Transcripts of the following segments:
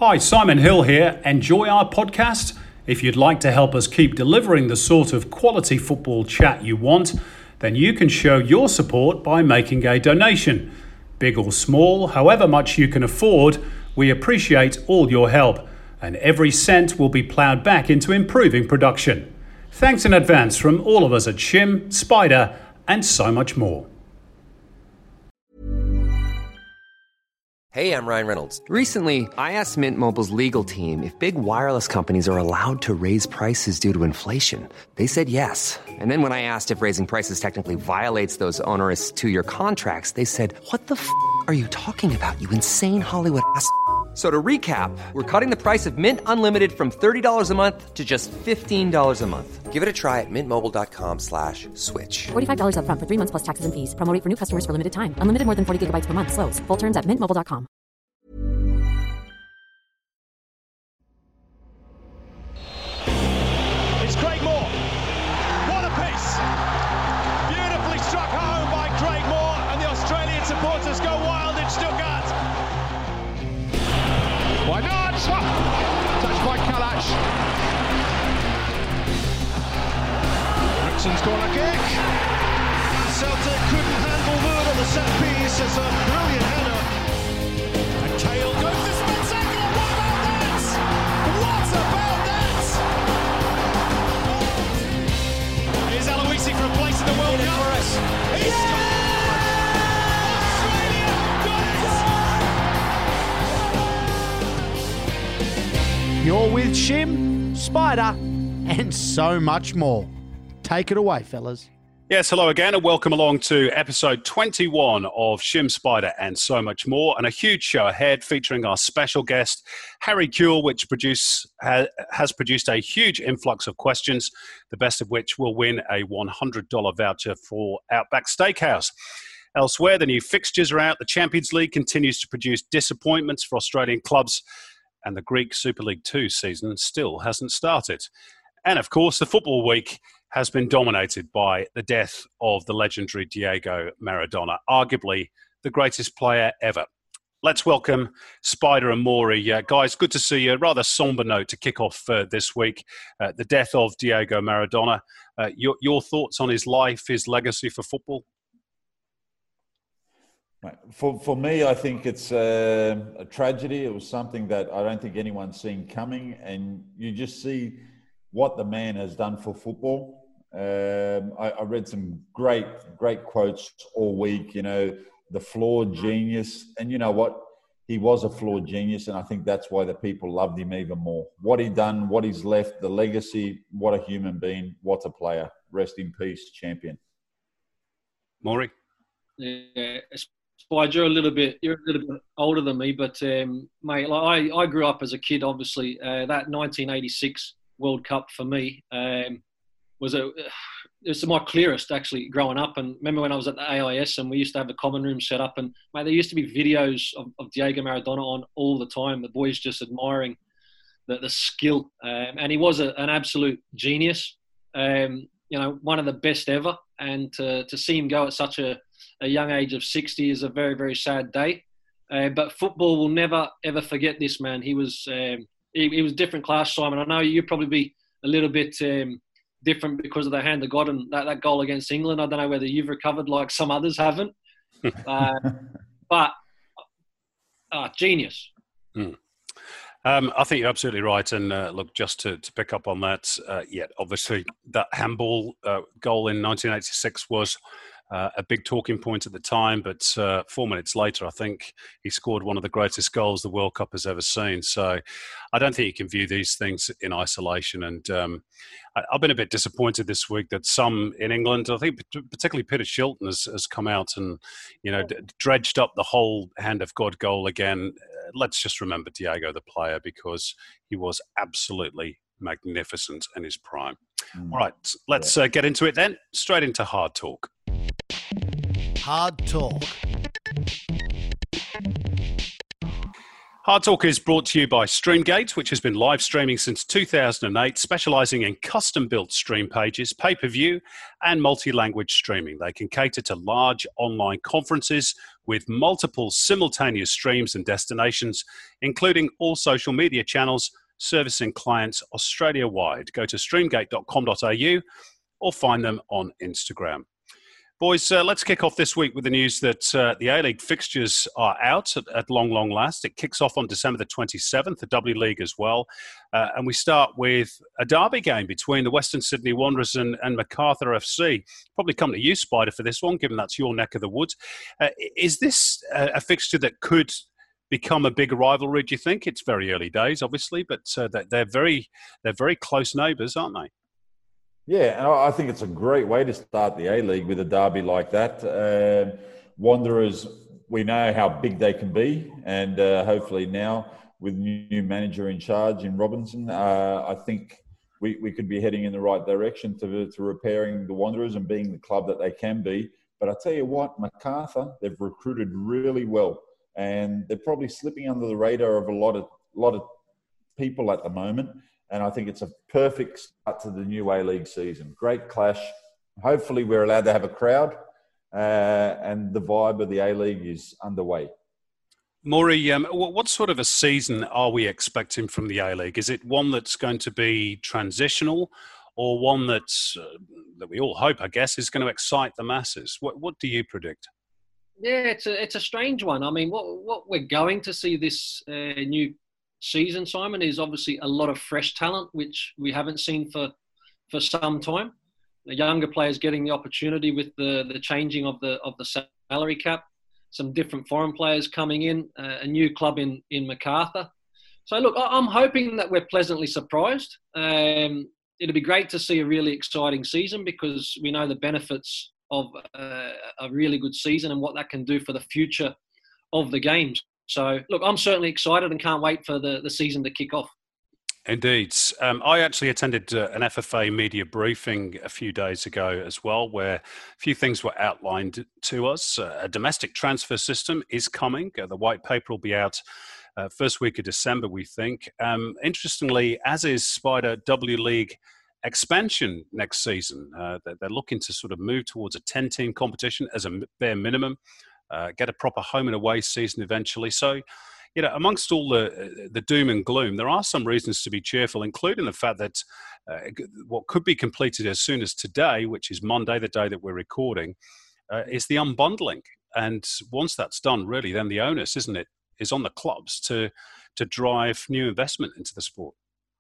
Hi, Simon Hill here. Enjoy our podcast? If you'd like to help us keep delivering the sort of quality football chat you want, then you can show your support by making a donation. Big or small, however much you can afford, we appreciate all your help, and every cent will be ploughed back into improving production. Thanks in advance from all of us at Shim, Spider, and so much more. Hey, I'm Ryan Reynolds. Recently, I asked Mint Mobile's legal team if big wireless companies are allowed to raise prices due to inflation. They said yes. And then when I asked if raising prices technically violates those onerous two-year contracts, they said, "What the f*** are you talking about, you insane Hollywood ass?" So to recap, we're cutting the price of Mint Unlimited from $30 a month to just $15 a month. Give it a try at mintmobile.com/switch. $45 up front for 3 months plus taxes and fees. Promo rate for new customers for limited time. Unlimited more than 40 gigabytes per month. Slows full terms at mintmobile.com. It's Craig Moore. What a piece! Beautifully struck home by Craig Moore, and the Australian supporters go wild in Stuttgart. Why not? Touched by Kalash. Brixton's corner kick. Celtic couldn't handle Wood on the set piece. It's a brilliant header. And Kale goes to spectacular. What about that? What about that? Here's Aloisi for a place in the World Cup. He's scored! Australia got it! You're with Shim, Spider, and so much more. Take it away, fellas. Yes, hello again and welcome along to episode 21 of Shim, Spider and so much more, and a huge show ahead featuring our special guest, Harry Kewell, which has produced a huge influx of questions, the best of which will win a $100 voucher for Outback Steakhouse. Elsewhere, the new fixtures are out. The Champions League continues to produce disappointments for Australian clubs, and the Greek Super League 2 season still hasn't started. And of course, the football week has been dominated by the death of the legendary Diego Maradona, arguably the greatest player ever. Let's welcome Spider and Maury. Guys, good to see you. Rather somber note to kick off this week. The death of Diego Maradona. Your thoughts on his life, his legacy for football? For me, I think it's a tragedy. It was something that I don't think anyone's seen coming, and you just see what the man has done for football. I read some great quotes all week, you know, the flawed genius. And you know what? He was a flawed genius, and I think that's why the people loved him even more. What he done, what he's left, the legacy, what a human being, what a player. Rest in peace, champion. Maury? Yeah, Spider, you're a little bit older than me, but mate, like I grew up as a kid, obviously. That 1986 World Cup for me was my clearest actually growing up. And remember when I was at the AIS and we used to have the common room set up, and mate, there used to be videos of Diego Maradona on all the time. The boys just admiring the skill, and he was an absolute genius. You know, one of the best ever. And to see him go at such a young age of 60 is a very, very sad day. But football will never ever forget this man. He was different class, Simon. I know you'd probably be a little bit different because of the hand of God and that goal against England. I don't know whether you've recovered like some others haven't. But genius. I think you're absolutely right. And look, just to pick up on that, obviously that handball goal in 1986 was a big talking point at the time, but 4 minutes later, I think he scored one of the greatest goals the World Cup has ever seen. So I don't think you can view these things in isolation. And I've been a bit disappointed this week that some in England, I think particularly Peter Shilton has come out and, you know, dredged up the whole hand of God goal again. Let's just remember Diego, the player, because he was absolutely magnificent in his prime. All right, let's get into it then. Straight into hard talk. Hard talk. Hard Talk is brought to you by Streamgate, which has been live streaming since 2008, specialising in custom-built stream pages, pay-per-view and multi-language streaming. They can cater to large online conferences with multiple simultaneous streams and destinations, including all social media channels, servicing clients Australia-wide. Go to streamgate.com.au or find them on Instagram. Boys, let's kick off this week with the news that the A-League fixtures are out at long last. It kicks off on December the 27th, the W League as well. And we start with a derby game between the Western Sydney Wanderers and Macarthur FC. Probably come to you, Spider, for this one, given that's your neck of the woods. Is this a fixture that could become a big rivalry, do you think? It's very early days, obviously, but they're very close neighbours, aren't they? Yeah, and I think it's a great way to start the A-League with a derby like that. Wanderers, we know how big they can be, and hopefully now with new manager in charge in Robinson, I think we could be heading in the right direction to repairing the Wanderers and being the club that they can be. But I tell you what, Macarthur, they've recruited really well, and they're probably slipping under the radar of a lot of people at the moment. And I think it's a perfect start to the new A-League season. Great clash. Hopefully we're allowed to have a crowd and the vibe of the A-League is underway. Maury, what sort of a season are we expecting from the A-League? Is it one that's going to be transitional or one that's, that we all hope, I guess, is going to excite the masses? What do you predict? Yeah, it's a strange one. I mean, what we're going to see this new season, Simon, is obviously a lot of fresh talent, which we haven't seen for some time. The younger players getting the opportunity with the changing of the salary cap, some different foreign players coming in, a new club in Macarthur. So look, I'm hoping that we're pleasantly surprised. It'll be great to see a really exciting season because we know the benefits of a really good season and what that can do for the future of the games. So, look, I'm certainly excited and can't wait for the season to kick off. Indeed. I actually attended an FFA media briefing a few days ago as well, where a few things were outlined to us. A domestic transfer system is coming. The white paper will be out first week of December, we think. Interestingly, as is Spider, W League expansion next season. They're looking to sort of move towards a 10-team competition as a bare minimum. Get a proper home and away season eventually. So, you know, amongst all the doom and gloom, there are some reasons to be cheerful, including the fact that what could be completed as soon as today, which is Monday, the day that we're recording, is the unbundling. And once that's done, really, then the onus, isn't it, is on the clubs to drive new investment into the sport.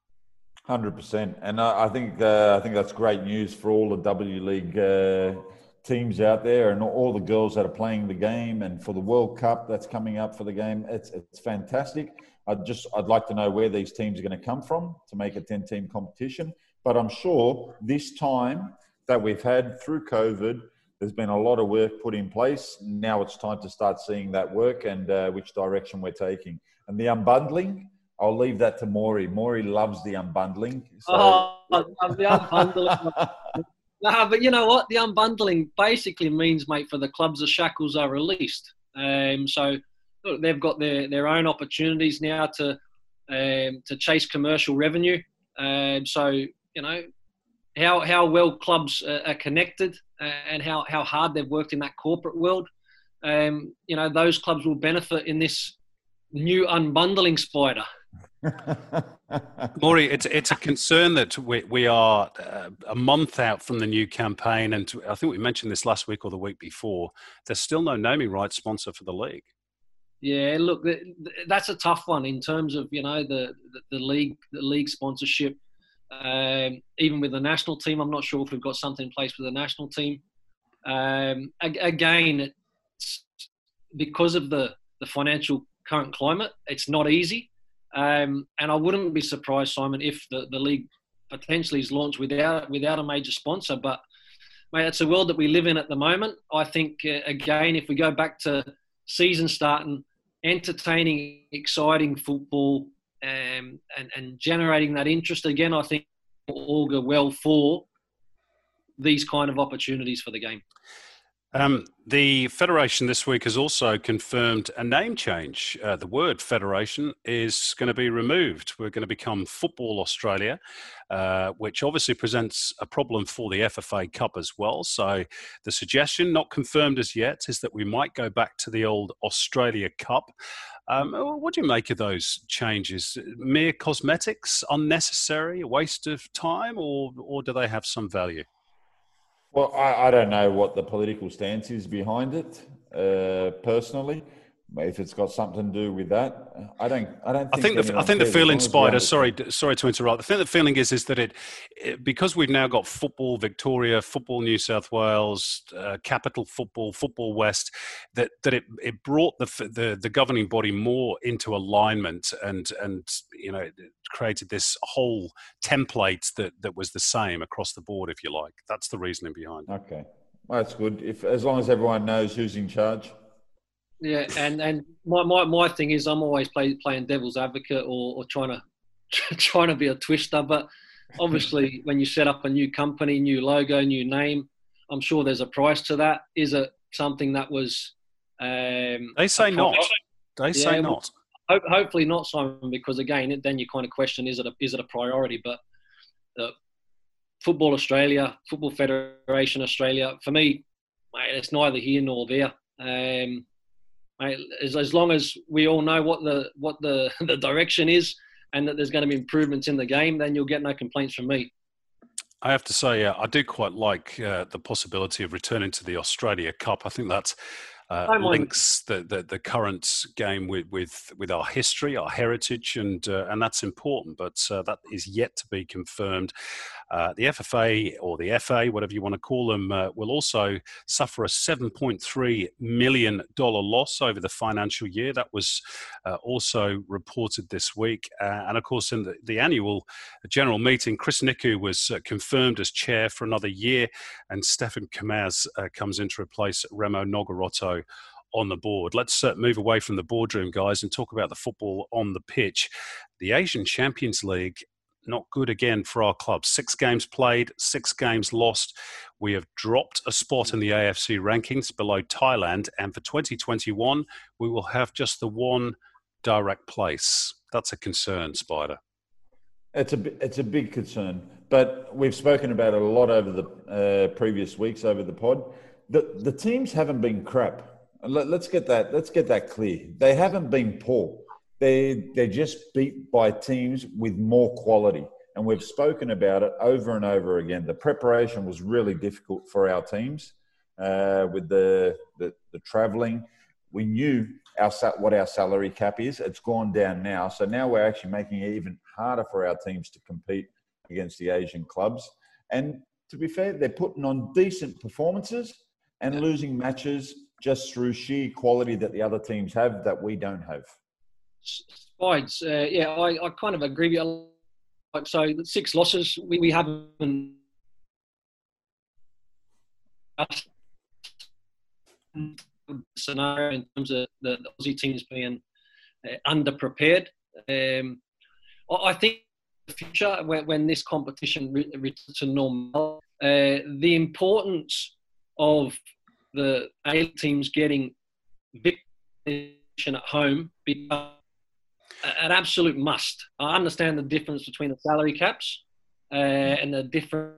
100%. And I think that's great news for all the W League teams out there and all the girls that are playing the game, and for the World Cup that's coming up for the game. It's fantastic. I'd like to know where these teams are going to come from to make a 10-team competition. But I'm sure this time that we've had through COVID, there's been a lot of work put in place. Now it's time to start seeing that work and which direction we're taking. And the unbundling, I'll leave that to Maury. Maury loves the unbundling. So... I love the unbundling. No, but you know what? The unbundling basically means, mate, for the clubs, the shackles are released. So look, they've got their own opportunities now to chase commercial revenue. So you know how well clubs are connected and how hard they've worked in that corporate world. You know, those clubs will benefit in this new unbundling, Spider. Maury, it's a concern that we are a month out from the new campaign, and I think we mentioned this last week or the week before. There's still no naming rights sponsor for the league. Yeah, look, that's a tough one in terms of, you know, the league sponsorship. Even with the national team, I'm not sure if we've got something in place for the national team. Again, it's because of the financial current climate, it's not easy. And I wouldn't be surprised, Simon, if the league potentially is launched without a major sponsor. But, mate, it's a world that we live in at the moment. I think, again, if we go back to season starting, entertaining, exciting football and generating that interest again, I think will augur well for these kind of opportunities for the game. The Federation this week has also confirmed a name change. The word Federation is going to be removed. We're going to become Football Australia, which obviously presents a problem for the FFA Cup as well. So the suggestion, not confirmed as yet, is that we might go back to the old Australia Cup. What do you make of those changes? Mere cosmetics, unnecessary, a waste of time, or do they have some value? Well, I don't know what the political stance is behind it, personally. If it's got something to do with that, I don't. I think the feeling, Spider. Sorry to interrupt. I think the feeling is that it because we've now got Football Victoria, Football New South Wales, Capital Football, Football West, that it brought the governing body more into alignment and it created this whole template that was the same across the board, if you like. That's the reasoning behind it. Okay, well, that's good. As long as everyone knows who's in charge. Yeah, and my thing is I'm always playing devil's advocate or trying to be a twister. But obviously, when you set up a new company, new logo, new name, I'm sure there's a price to that. Is it something that was? They say not. They say not. Hopefully not, Simon. Because again, then you kind of question: is it a priority? But Football Australia, Football Federation Australia, for me, mate, it's neither here nor there. As long as we all know what the direction is and that there's going to be improvements in the game, then you'll get no complaints from me. I have to say, I do quite like the possibility of returning to the Australia Cup. I think that links the current game with our history, our heritage, and that's important. But that is yet to be confirmed. The FFA or the FA, whatever you want to call them, will also suffer a $7.3 million loss over the financial year. That was also reported this week. And of course, in the annual general meeting, Chris Niku was confirmed as chair for another year, and Stefan Kamaz comes in to replace Remo Nogarotto on the board. Let's move away from the boardroom, guys, and talk about the football on the pitch. The Asian Champions League, not good again for our club. 6 games played, 6 games lost. We have dropped a spot in the AFC rankings below Thailand, and for 2021, we will have just the one direct place. That's a concern, Spider. It's a big concern, but we've spoken about it a lot over the previous weeks over the pod. The teams haven't been crap. Let's get that clear. They haven't been poor. They're just beat by teams with more quality. And we've spoken about it over and over again. The preparation was really difficult for our teams with the travelling. We knew what our salary cap is. It's gone down now. So now we're actually making it even harder for our teams to compete against the Asian clubs. And to be fair, they're putting on decent performances and losing matches just through sheer quality that the other teams have that we don't have. Spides, I kind of agree with you. So 6 losses, we haven't scenario in terms of the Aussie teams being underprepared. I think in the future, when this competition returns to normal, the importance of the A teams getting victory at home becomes an absolute must. I understand the difference between the salary caps and the different.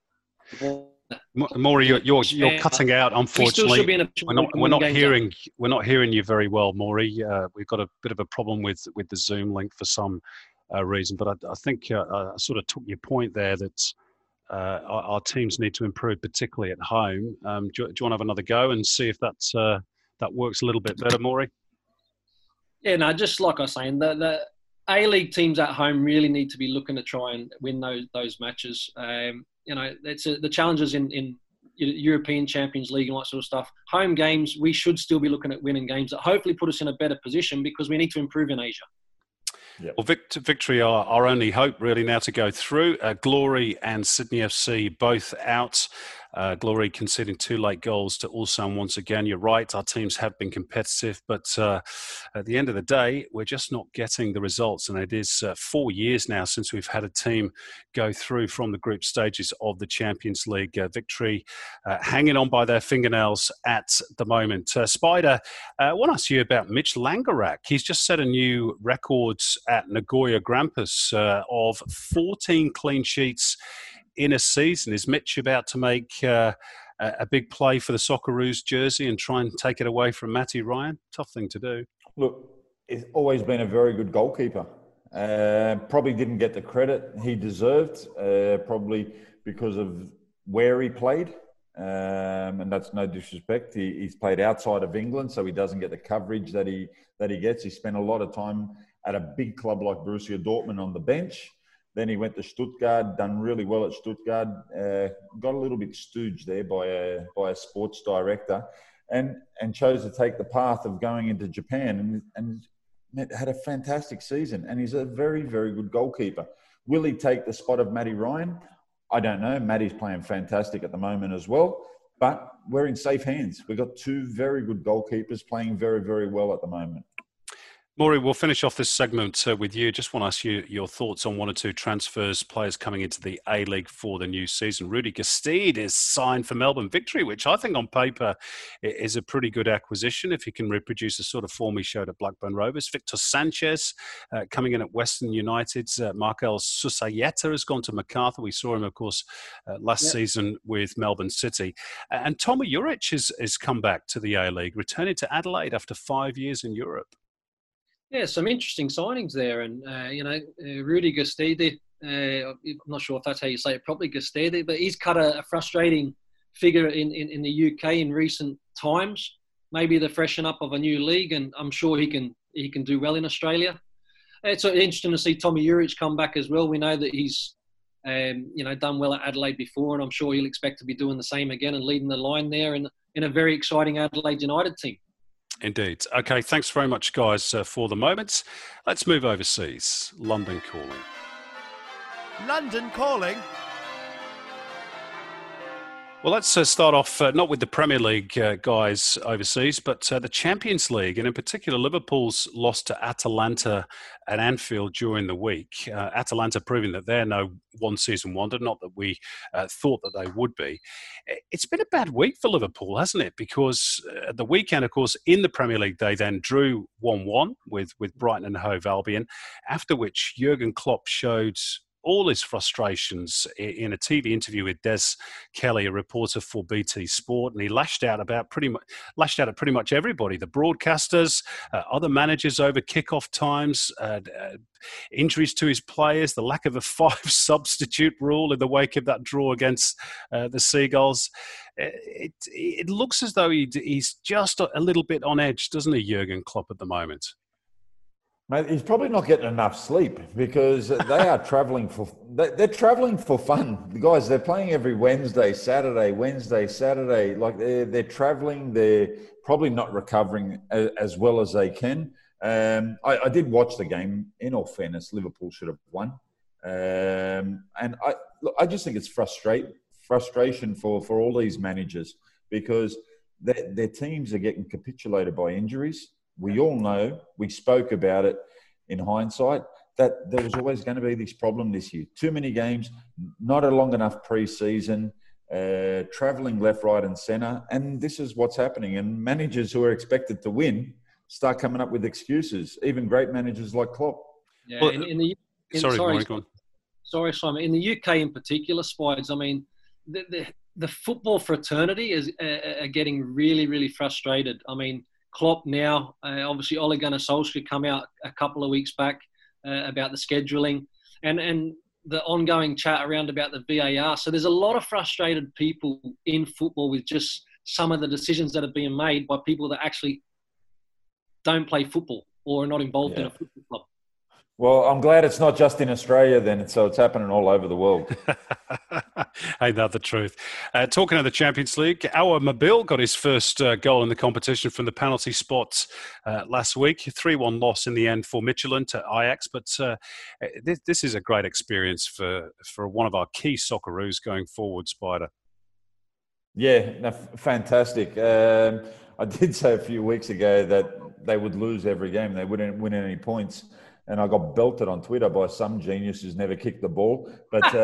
Maury, you're cutting out. Unfortunately, we're not hearing you very well, Maury. We've got a bit of a problem with the Zoom link for some reason, but I think I sort of took your point there that our teams need to improve, particularly at home. Do you want to have another go and see if that works a little bit better, Maury? Yeah, no, just like I was saying, the A-League teams at home really need to be looking to try and win those matches. It's the challenges in European Champions League and all that sort of stuff. Home games, we should still be looking at winning games that hopefully put us in a better position because we need to improve in Asia. Yep. Well, victory are our only hope really now to go through. Glory and Sydney FC both out. Glory conceding 2 late goals to Ulsan once again. You're right, our teams have been competitive, but at the end of the day, we're just not getting the results. And it is 4 years now since we've had a team go through from the group stages of the Champions League. Victory hanging on by their fingernails at the moment. Spider, I want to ask you about Mitch Langerak. He's just set a new record at Nagoya Grampus of 14 clean sheets in a season. Is Mitch about to make a big play for the Socceroos jersey and try and take it away from Matty Ryan? Tough thing to do. Look, he's always been a very good goalkeeper. Probably didn't get the credit he deserved, probably because of where he played. And that's no disrespect. He's played outside of England, so he doesn't get the coverage that he gets. He spent a lot of time at a big club like Borussia Dortmund on the bench. Then he went to Stuttgart, done really well at Stuttgart. Got a little bit stooged there by a sports director, and chose to take the path of going into Japan and had a fantastic season. And he's a very, very good goalkeeper. Will he take the spot of Matty Ryan? I don't know. Matty's playing fantastic at the moment as well. But we're in safe hands. We've got 2 very good goalkeepers playing very, very well at the moment. Maury, we'll finish off this segment with you. Just want to ask you your thoughts on 1 or 2 transfers, players coming into the A-League for the new season. Rudy Gestede is signed for Melbourne Victory, which I think on paper is a pretty good acquisition if he can reproduce the sort of form he showed at Blackburn Rovers. Victor Sanchez coming in at Western United. Markel Susayeta has gone to MacArthur. We saw him, of course, last season with Melbourne City. And Tomi Juric has come back to the A-League, returning to Adelaide after 5 years in Europe. Yeah, some interesting signings there. And, Rudy Gestede, I'm not sure if that's how you say it properly, Gestede, but he's cut a frustrating figure in the UK in recent times. Maybe the freshen up of a new league, and I'm sure he can do well in Australia. It's interesting to see Tomi Juric come back as well. We know that he's done well at Adelaide before, and I'm sure he'll expect to be doing the same again and leading the line there in a very exciting Adelaide United team. Indeed. Okay, thanks very much, guys, for the moments. Let's move overseas. London calling. London calling. Well, let's start off not with the Premier League guys overseas, but the Champions League, and in particular Liverpool's loss to Atalanta at Anfield during the week. Atalanta proving that they're no one-season wonder, not that we thought that they would be. It's been a bad week for Liverpool, hasn't it? Because at the weekend, of course, in the Premier League, they then drew 1-1 with Brighton and Hove Albion, after which Jurgen Klopp showed all his frustrations in a TV interview with Des Kelly, a reporter for BT Sport, and he lashed out at pretty much everybody: the broadcasters, other managers over kickoff times, injuries to his players, the lack of a 5 substitute rule in the wake of that draw against the Seagulls. It looks as though he's just a little bit on edge, doesn't he, Jurgen Klopp, at the moment? Mate, he's probably not getting enough sleep because they are travelling they're travelling for fun. The guys, they're playing every Wednesday, Saturday. Like they're travelling. They're probably not recovering as well as they can. I did watch the game. In all fairness, Liverpool should have won. And I just think it's frustration for all these managers because their teams are getting capitulated by injuries. We all know, we spoke about it in hindsight, that there was always going to be this problem this year. Too many games, not a long enough pre-season, travelling left, right and centre. And this is what's happening. And managers who are expected to win start coming up with excuses, even great managers like Klopp. Yeah, well, sorry, Simon. In the UK in particular, Spides, I mean, the football fraternity are getting really, really frustrated. I mean, Klopp now, obviously Ole Gunnar Solskjaer come out a couple of weeks back about the scheduling and the ongoing chat around about the VAR. So there's a lot of frustrated people in football with just some of the decisions that are being made by people that actually don't play football or are not involved in a football club. Well, I'm glad it's not just in Australia then, so it's happening all over the world. Ain't that the truth? Talking of the Champions League, Aouar Mabil got his first goal in the competition from the penalty spot last week. 3-1 loss in the end for Michelin to Ajax, but this is a great experience for one of our key Socceroos going forward, Spider. Yeah, no, fantastic. I did say a few weeks ago that they would lose every game. They wouldn't win any points. And I got belted on Twitter by some genius who's never kicked the ball.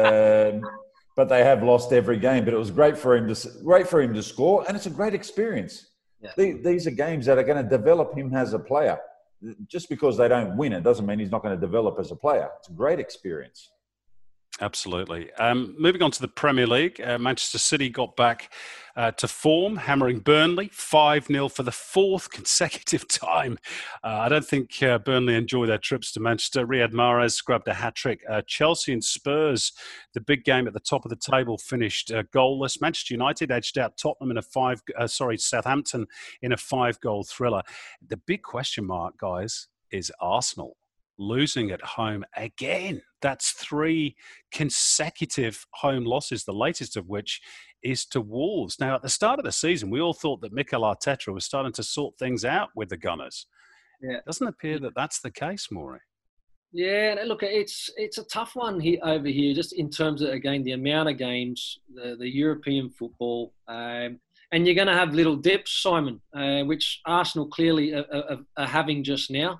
But they have lost every game. But it was great for him to score, and it's a great experience. Yeah. These are games that are going to develop him as a player. Just because they don't win, it doesn't mean he's not going to develop as a player. It's a great experience. Absolutely. Moving on to the Premier League, Manchester City got back to form, hammering Burnley 5-0 for the fourth consecutive time. I don't think Burnley enjoy their trips to Manchester. Riyad Mahrez grabbed a hat-trick. Chelsea and Spurs, the big game at the top of the table, finished goalless. Manchester United edged out Tottenham in Southampton in a 5-goal thriller. The big question mark, guys, is Arsenal losing at home again. That's 3 consecutive home losses, the latest of which is to Wolves. Now, at the start of the season, we all thought that Mikel Arteta was starting to sort things out with the Gunners. Yeah. It doesn't appear that that's the case, Maury. Yeah, look, it's a tough one over here, just in terms of, again, the amount of games, the European football, and you're going to have little dips, Simon, which Arsenal clearly are having just now.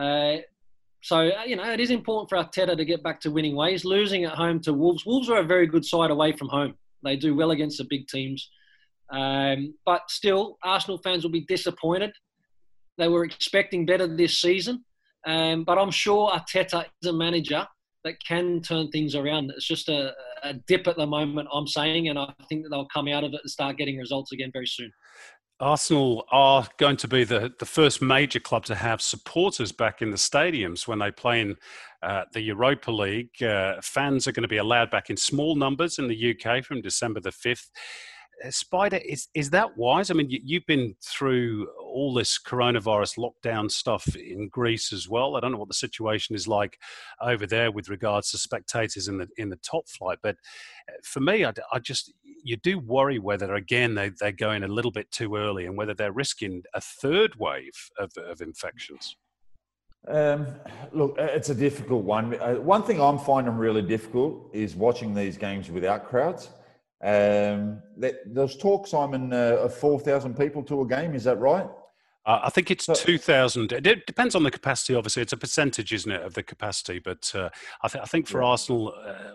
So, it is important for Arteta to get back to winning ways. Losing at home to Wolves. Wolves are a very good side away from home. They do well against the big teams. But still, Arsenal fans will be disappointed. They were expecting better this season. But I'm sure Arteta is a manager that can turn things around. It's just a dip at the moment, I'm saying, and I think that they'll come out of it and start getting results again very soon. Arsenal are going to be the first major club to have supporters back in the stadiums when they play in the Europa League. Fans are going to be allowed back in small numbers in the UK from December the 5th. Spider, is that wise? I mean, you've been through all this coronavirus lockdown stuff in Greece as well. I don't know what the situation is like over there with regards to spectators in the top flight, but for me, you do worry whether again they're going a little bit too early and whether they're risking a third wave of infections. Look, it's a difficult one. One thing I'm finding really difficult is watching these games without crowds. There's talk, Simon, of 4,000 people to a game. Is that right? I think it's 2,000. It depends on the capacity, obviously. It's a percentage, isn't it, of the capacity? But I think for Arsenal,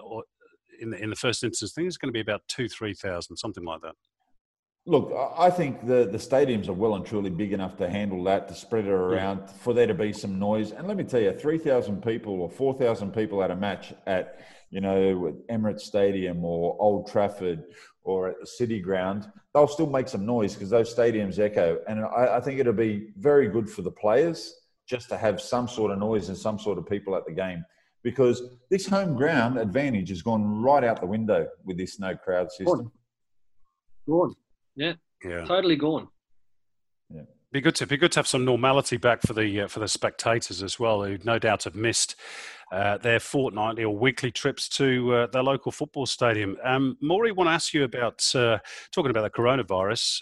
in the first instance, I think it's going to be about 3,000, something like that. Look, I think the stadiums are well and truly big enough to handle that, to spread it around, for there to be some noise. And let me tell you, 3,000 people or 4,000 people at a match at, Emirates Stadium or Old Trafford or at the City Ground, they'll still make some noise because those stadiums echo. And I think it'll be very good for the players just to have some sort of noise and some sort of people at the game, because this home ground advantage has gone right out the window with this no crowd system. Gone. Yeah, totally gone. Yeah. Be good to have some normality back for the spectators as well, who no doubt have missed their fortnightly or weekly trips to their local football stadium. Maury, I want to ask you about talking about the coronavirus.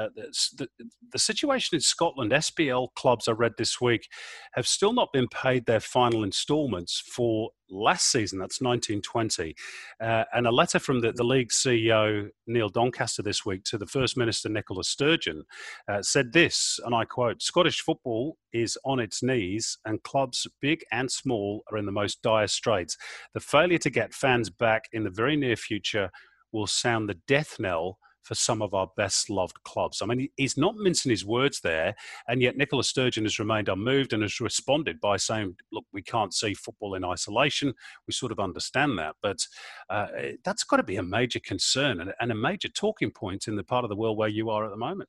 The situation in Scotland. SPL clubs, I read this week, have still not been paid their final instalments for last season. That's 1920. And a letter from the league CEO, Neil Doncaster, this week to the First Minister, Nicola Sturgeon, said this, and I quote, "Scottish football is on its knees and clubs big and small are in the most dire straits. The failure to get fans back in the very near future will sound the death knell for some of our best loved clubs." I mean, he's not mincing his words there, and yet Nicola Sturgeon has remained unmoved and has responded by saying, look, we can't see football in isolation. We sort of understand that, but that's got to be a major concern and a major talking point in the part of the world where you are at the moment.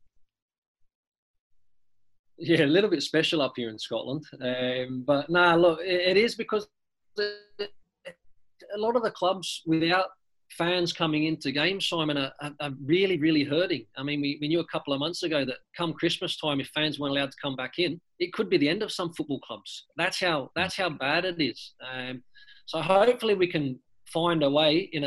Yeah, a little bit special up here in Scotland. But look, it is because a lot of the clubs without fans coming into games, Simon, are really, really hurting. I mean, we knew a couple of months ago that come Christmas time, if fans weren't allowed to come back in, it could be the end of some football clubs. That's how bad it is. So hopefully we can find a way in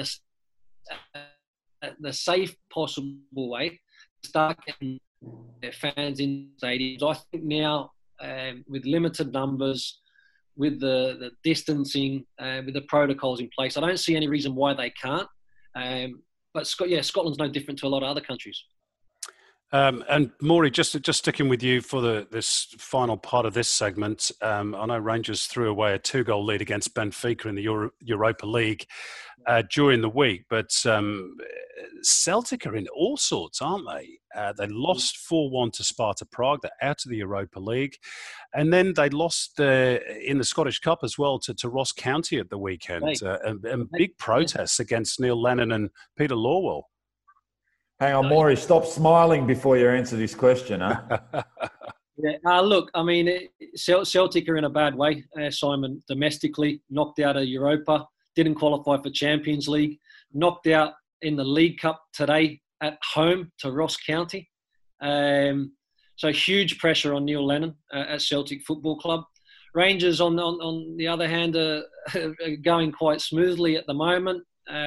the safe possible way to start getting fans in stadiums. I think now with limited numbers, with the distancing, with the protocols in place, I don't see any reason why they can't. but Scotland's no different to a lot of other countries. And Maury, just sticking with you for this final part of this segment, I know Rangers threw away a 2-goal lead against Benfica in the Europa League during the week, but Celtic are in all sorts, aren't they? They lost 4-1 to Sparta Prague. They're out of the Europa League. And then they lost in the Scottish Cup as well to Ross County at the weekend. And big protests against Neil Lennon and Peter Lawwell. Hang on, Maury, stop smiling before you answer this question, huh? Yeah, look, I mean, Celtic are in a bad way, Simon, domestically, knocked out of Europa, didn't qualify for Champions League, knocked out in the League Cup today at home to Ross County. So huge pressure on Neil Lennon at Celtic Football Club. Rangers, on the other hand, are going quite smoothly at the moment.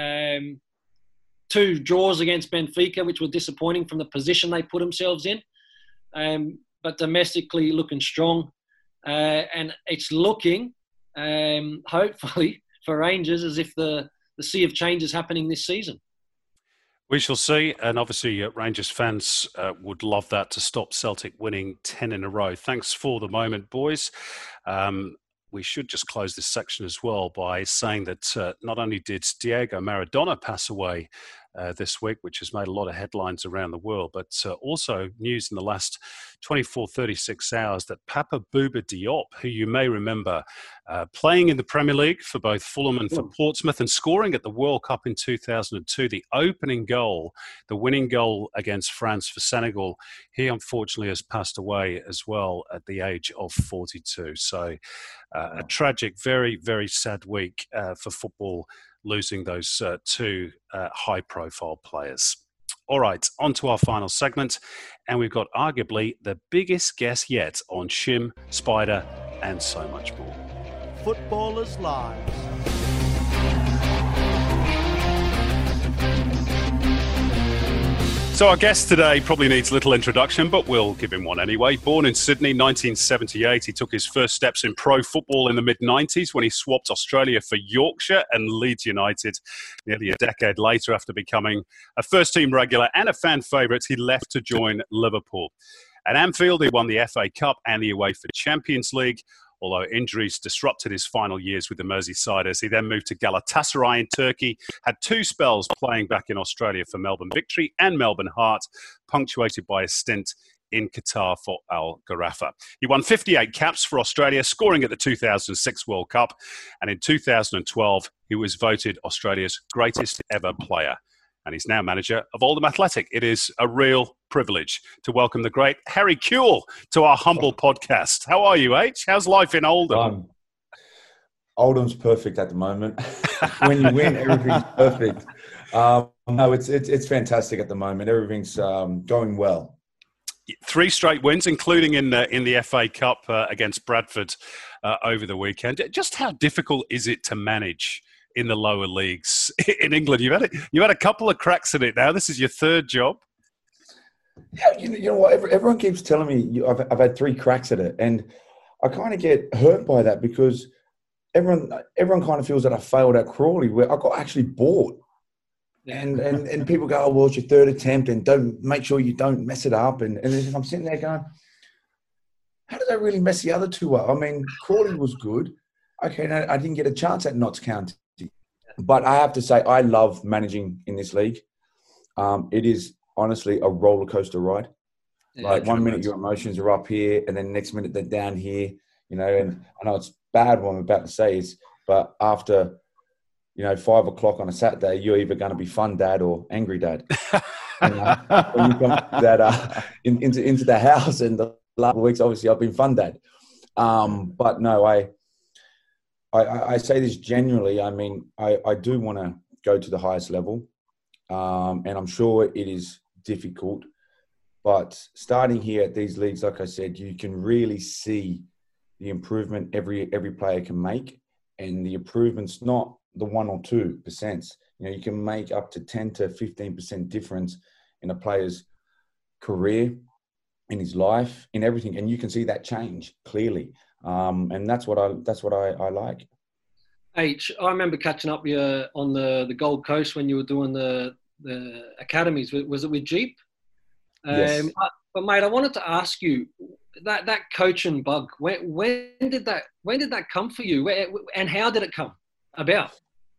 2 draws against Benfica, which were disappointing from the position they put themselves in. But domestically looking strong. And it's looking, hopefully, for Rangers as if the sea of change is happening this season. We shall see. And obviously, Rangers fans would love that to stop Celtic winning 10 in a row. Thanks for the moment, boys. We should just close this section as well by saying that not only did Diego Maradona pass away this week, which has made a lot of headlines around the world, but also news in the last 24, 36 hours that Papa Bouba Diop, who you may remember playing in the Premier League for both Fulham and for Portsmouth and scoring at the World Cup in 2002, the opening goal, the winning goal against France for Senegal, he unfortunately has passed away as well at the age of 42. So a tragic, very, very sad week for football, losing those 2 high-profile players. All right, on to our final segment, and we've got arguably the biggest guest yet on Shim, Spider, and so much more. Footballers' Lives. So our guest today probably needs a little introduction, but we'll give him one anyway. Born in Sydney, 1978, he took his first steps in pro football in the mid-90s when he swapped Australia for Yorkshire and Leeds United. Nearly a decade later, after becoming a first-team regular and a fan favourite, he left to join Liverpool. At Anfield, he won the FA Cup and the UEFA Champions League. Although injuries disrupted his final years with the Merseysiders, he then moved to Galatasaray in Turkey, had 2 spells playing back in Australia for Melbourne Victory and Melbourne Heart, punctuated by a stint in Qatar for Al Gharafa. He won 58 caps for Australia, scoring at the 2006 World Cup, and in 2012 he was voted Australia's greatest ever player. And he's now manager of Oldham Athletic. It is a real privilege to welcome the great Harry Kewell to our humble podcast. How are you, H? How's life in Oldham? Oldham's perfect at the moment. When you win, everything's perfect. No, it's fantastic at the moment. Everything's going well. 3 straight wins, including in the FA Cup against Bradford over the weekend. Just how difficult is it to manage in the lower leagues in England? You've had a couple of cracks at it now. This is your 3rd job. Yeah, you know what? Everyone keeps telling me I've had 3 cracks at it, and I kind of get hurt by that because everyone kind of feels that I failed at Crawley, where I got actually bought, and people go, "Oh, well, it's your 3rd attempt, and don't make sure you don't mess it up." And I'm sitting there going, "How did I really mess the other 2 up?" I mean, Crawley was good. Okay, no, I didn't get a chance at Notts County, but I have to say I love managing in this league. It is honestly a roller coaster ride. Like 1 minute your emotions are up here, and then next minute they're down here. You know, and I know it's bad what I'm about to say but after 5 o'clock on a Saturday, you're either going to be fun dad or angry dad. When you come that into the house, and the last weeks obviously I've been fun dad. But no, I say this genuinely. I mean, I do want to go to the highest level, and I'm sure it is difficult. But starting here at these leagues, like I said, you can really see the improvement every player can make, and the improvement's not the 1 or 2%. You can make up to 10 to 15% difference in a player's career, in his life, in everything, and you can see that change clearly. And that's what I like. H, I remember catching up with you on the Gold Coast when you were doing the academies. Was it with Jeep? Yes. But mate, I wanted to ask you that coaching bug. When did that come for you? And how did it come about?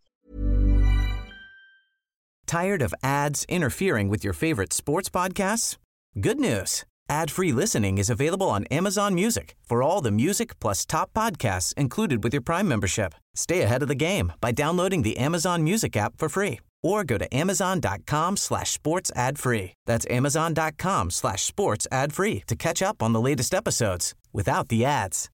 Tired of ads interfering with your favorite sports podcasts? Good news. Ad-free listening is available on Amazon Music for all the music plus top podcasts included with your Prime membership. Stay ahead of the game by downloading the Amazon Music app for free or go to amazon.com/sports ad free. That's amazon.com/sports ad free to catch up on the latest episodes without the ads.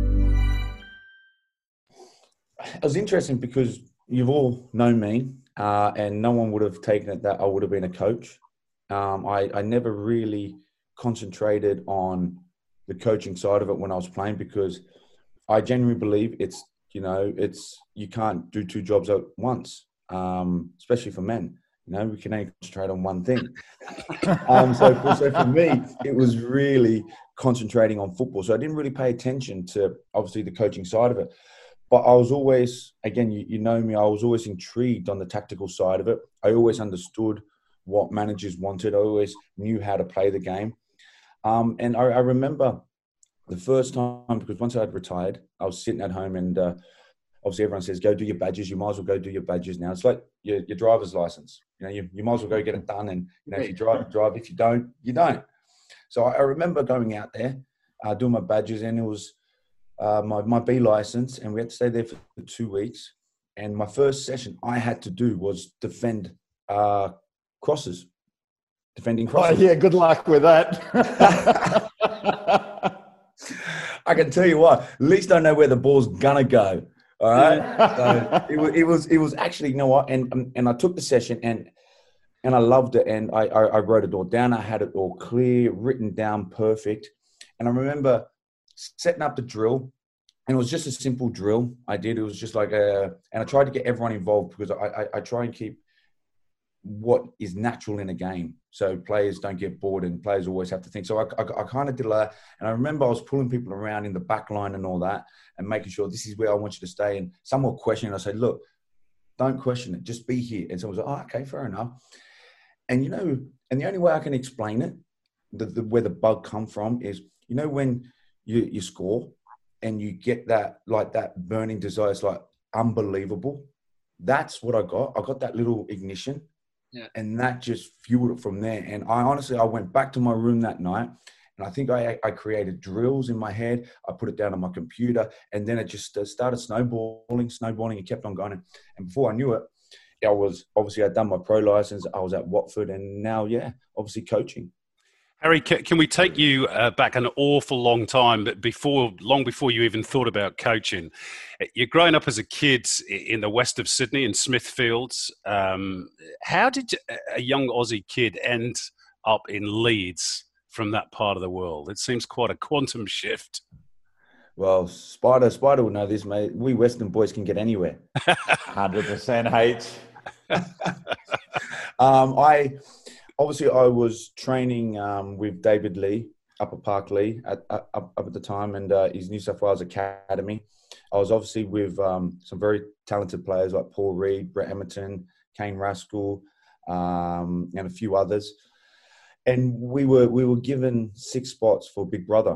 It was interesting because you've all known me and no one would have taken it that I would have been a coach. I never really concentrated on the coaching side of it when I was playing because I genuinely believe it's you can't do two jobs at once, especially for men. We can only concentrate on one thing. So for me, it was really concentrating on football. So I didn't really pay attention to obviously the coaching side of it. But I was always, again, you know me, I was always intrigued on the tactical side of it. I always understood what managers wanted. I always knew how to play the game. And I remember the first time, because once I had retired, I was sitting at home and obviously everyone says, go do your badges. You might as well go do your badges now. It's like your driver's license. You might as well go get it done. And, if you drive, drive. If you don't, you don't. So I remember going out there, doing my badges, and it was my B license, and we had to stay there for 2 weeks. And my first session I had to do was defending crosses. Oh, yeah, good luck with that. I can tell you what, at least I know where the ball's gonna go. All right. So it was actually, you know what? And I took the session and I loved it. And I wrote it all down. I had it all clear, written down, perfect. And I remember setting up the drill, and it was just a simple drill I did. It was just like and I tried to get everyone involved because I try and keep what is natural in a game, so players don't get bored and players always have to think. So I kind of did that, and I remember I was pulling people around in the back line and all that, and making sure this is where I want you to stay. And some were questioning. I said, look, don't question it, just be here. And someone was like, oh, okay, fair enough. And and the only way I can explain it, where the bug come from is, when you score and you get that burning desire, it's like unbelievable. That's what I got. I got that little ignition. Yeah. And that just fueled it from there. And I went back to my room that night, and I think I created drills in my head. I put it down on my computer, and then it just started snowballing, and kept on going. And before I knew it, I'd done my pro license. I was at Watford, and now, obviously coaching. Harry, can we take you back an awful long time, but long before you even thought about coaching? You're growing up as a kid in the west of Sydney in Smithfields. How did a young Aussie kid end up in Leeds from that part of the world? It seems quite a quantum shift. Well, Spider will know this, mate. We Western boys can get anywhere. 100% H. I was training with David Lee up at Park Lee up at the time, and his New South Wales Academy. I was obviously with some very talented players like Paul Reed, Brett Emerton, Kane Rascal, and a few others. And we were given 6 spots for Big Brother.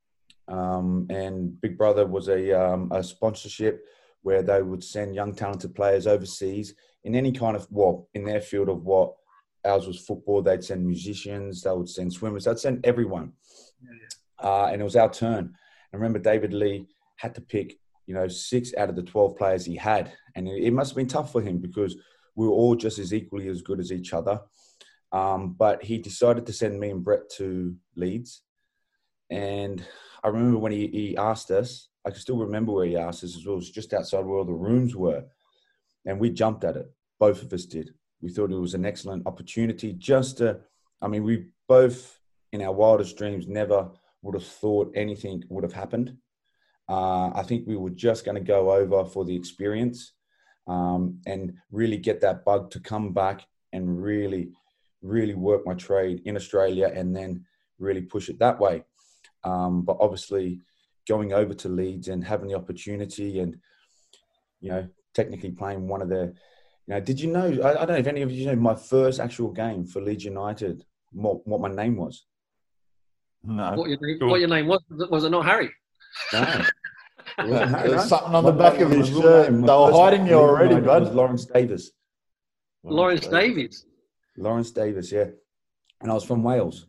And Big Brother was a sponsorship where they would send young talented players overseas in any kind of in their field of what. Ours was football. They'd send musicians. They would send swimmers. They'd send everyone. And it was our turn. I remember David Lee had to pick, 6 out of the 12 players he had. And it must have been tough for him because we were all just as equally as good as each other. But he decided to send me and Brett to Leeds. And I remember when he asked us, I can still remember where he asked us as well. It was just outside where all the rooms were. And we jumped at it. Both of us did. We thought it was an excellent opportunity we both in our wildest dreams never would have thought anything would have happened. I think we were just going to go over for the experience and really get that bug to come back and really, really work my trade in Australia and then really push it that way. But obviously going over to Leeds and having the opportunity and, technically playing one of the Did you know? I don't know if any of you know my first actual game for Leeds United. What my name was? No. What your name was? Was it not Harry? No. It wasn't Harry, There's no. something on the back of his My real shirt. name, They my were first hiding name you for Leeds already, United bud. was Lawrence Davis. Lawrence Davies. Lawrence Davis, yeah. And I was from Wales.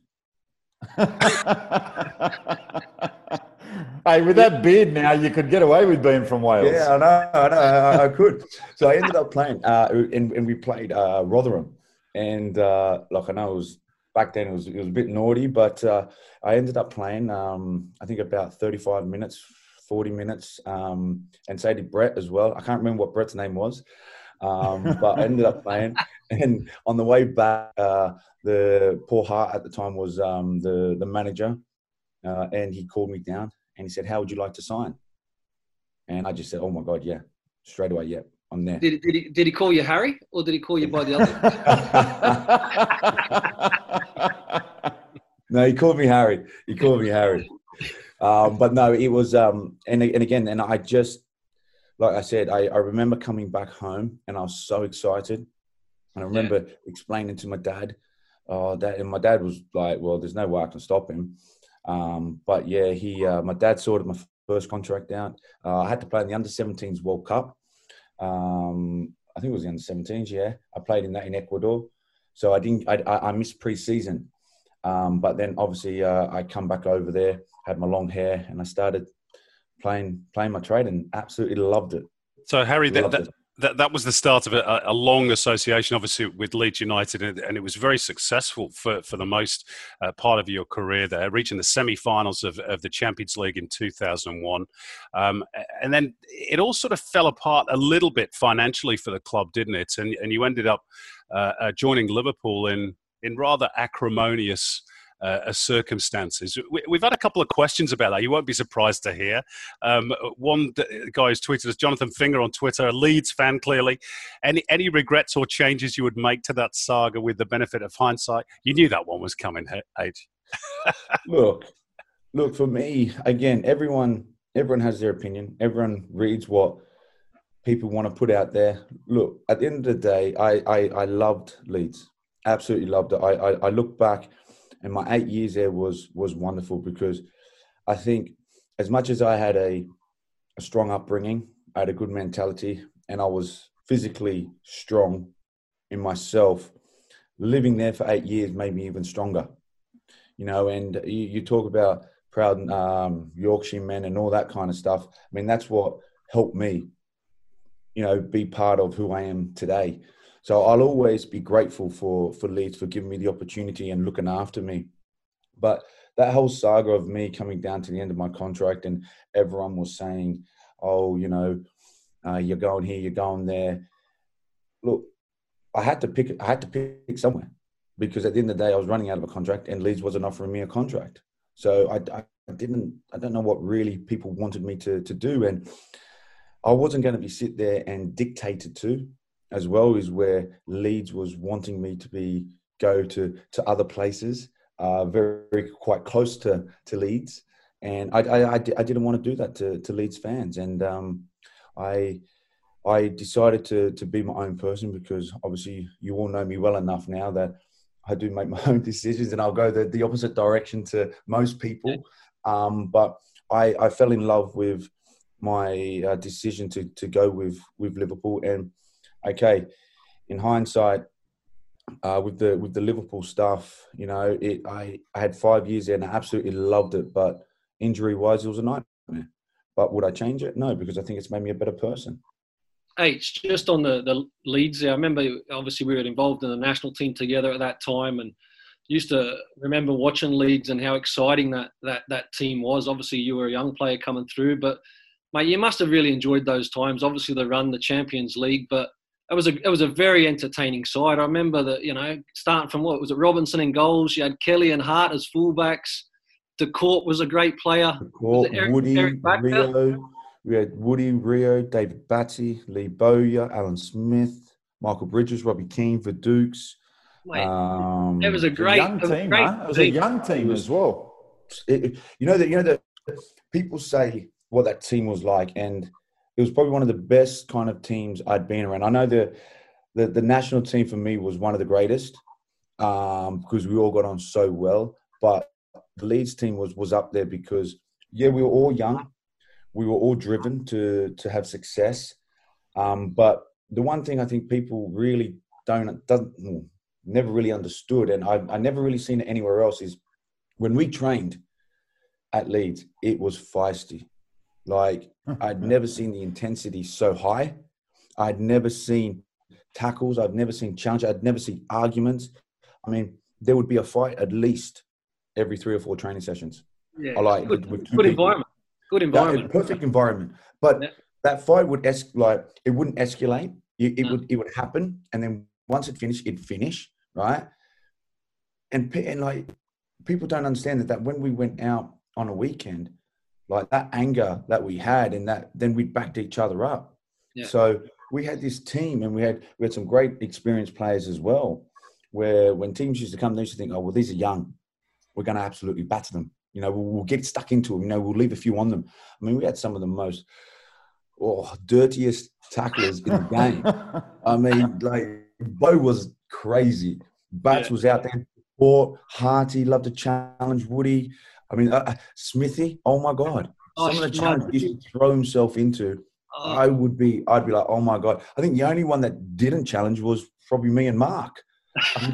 Hey, with that beard now, you could get away with being from Wales. Yeah, I know, I could. So I ended up playing, and we played Rotherham. And like I know it was back then, it was a bit naughty, but I ended up playing, I think about 35 minutes, 40 minutes, and so did Brett as well. I can't remember what Brett's name was, but I ended up playing. And on the way back, the Paul Hart at the time was the manager, and he called me down and he said, "How would you like to sign?" And I just said, "Oh my God, yeah!" Straight away, yeah, I'm there. Did he call you Harry, or did he call you by the other? No, he called me Harry. But no, it was, and again, and I just, like I said, I remember coming back home and I was so excited. And I remember explaining to my dad, and my dad was like, well, there's no way I can stop him. But yeah, my dad sorted my first contract out. I had to play in the under-17s World Cup. I think it was the under-17s, yeah. I played in that in Ecuador. So I missed pre-season. But then obviously I come back over there, had my long hair, and I started playing my trade and absolutely loved it. So Harry, that was the start of a long association, obviously, with Leeds United, and it was very successful for the most part of your career there, reaching the semi-finals of the Champions League in 2001. And then it all sort of fell apart a little bit financially for the club, didn't it? And you ended up joining Liverpool in rather acrimonious circumstances. We've had a couple of questions about that. You won't be surprised to hear. One guy who's tweeted us, Jonathan Finger on Twitter, a Leeds fan clearly. Any regrets or changes you would make to that saga with the benefit of hindsight? You knew that one was coming, H. Look, for me, again, everyone has their opinion. Everyone reads what people want to put out there. Look, at the end of the day, I loved Leeds. Absolutely loved it. I look back, and my 8 years there was wonderful, because I think as much as I had a strong upbringing, I had a good mentality, and I was physically strong in myself, living there for 8 years made me even stronger. And you talk about proud Yorkshire men and all that kind of stuff. I mean, that's what helped me, be part of who I am today. So I'll always be grateful for Leeds for giving me the opportunity and looking after me. But that whole saga of me coming down to the end of my contract, and everyone was saying, "Oh, you're going here, you're going there." Look, I had to pick somewhere, because at the end of the day, I was running out of a contract, and Leeds wasn't offering me a contract. So I don't know what really people wanted me to do, and I wasn't going to be sit there and dictated to. As well as where Leeds was wanting me to go to other places, very quite close to Leeds, and I didn't want to do that to Leeds fans, and I decided to be my own person, because obviously you all know me well enough now that I do make my own decisions, and I'll go the opposite direction to most people. But I fell in love with my decision to go with Liverpool. And okay, in hindsight, with the Liverpool stuff, I had 5 years there and I absolutely loved it. But injury-wise, it was a nightmare. But would I change it? No, because I think it's made me a better person. H, just on the Leeds there, I remember obviously we were involved in the national team together at that time, and used to remember watching Leeds and how exciting that team was. Obviously, you were a young player coming through, but mate, you must have really enjoyed those times. Obviously, they run the Champions League, but it was a very entertaining side. I remember that, starting from what was it, Robinson in goals. You had Kelly and Hart as fullbacks. De Court was a great player. Woody, Rio. We had Woody, Rio, David Batty, Lee Bowyer, Alan Smith, Michael Bridges, Robbie Keane, Verdukes. It was a great young team. It was a young team as well. That people say what that team was like, and it was probably one of the best kind of teams I'd been around. I know the national team for me was one of the greatest because we all got on so well. But the Leeds team was up there because, we were all young. We were all driven to have success. But the one thing I think people really never really understood, and I never really seen it anywhere else, is when we trained at Leeds, it was feisty. Like, I'd never seen the intensity so high. I'd never seen tackles. I'd never seen challenge. I'd never seen arguments. I mean, there would be a fight at least every 3 or 4 training sessions. Yeah, good environment. Good environment. Perfect environment. But that fight would it wouldn't escalate. It would happen, and then once it finished, it'd finish, right? And like, people don't understand that when we went out on a weekend, like, that anger that we had, and that then we backed each other up. Yeah. So we had this team, and we had some great experienced players as well, where when teams used to come, they used to think, oh, well, these are young. We're going to absolutely batter them. You know, we'll get stuck into them. You know, we'll leave a few on them. I mean, we had some of the most dirtiest tacklers in the game. I mean, like, Bo was crazy. Bats was out there. Harty loved to challenge Woody. I mean, Smithy, oh my God. Some of the challenges he used to throw himself into, I'd be like, oh my God. I think the only one that didn't challenge was probably me and Mark. You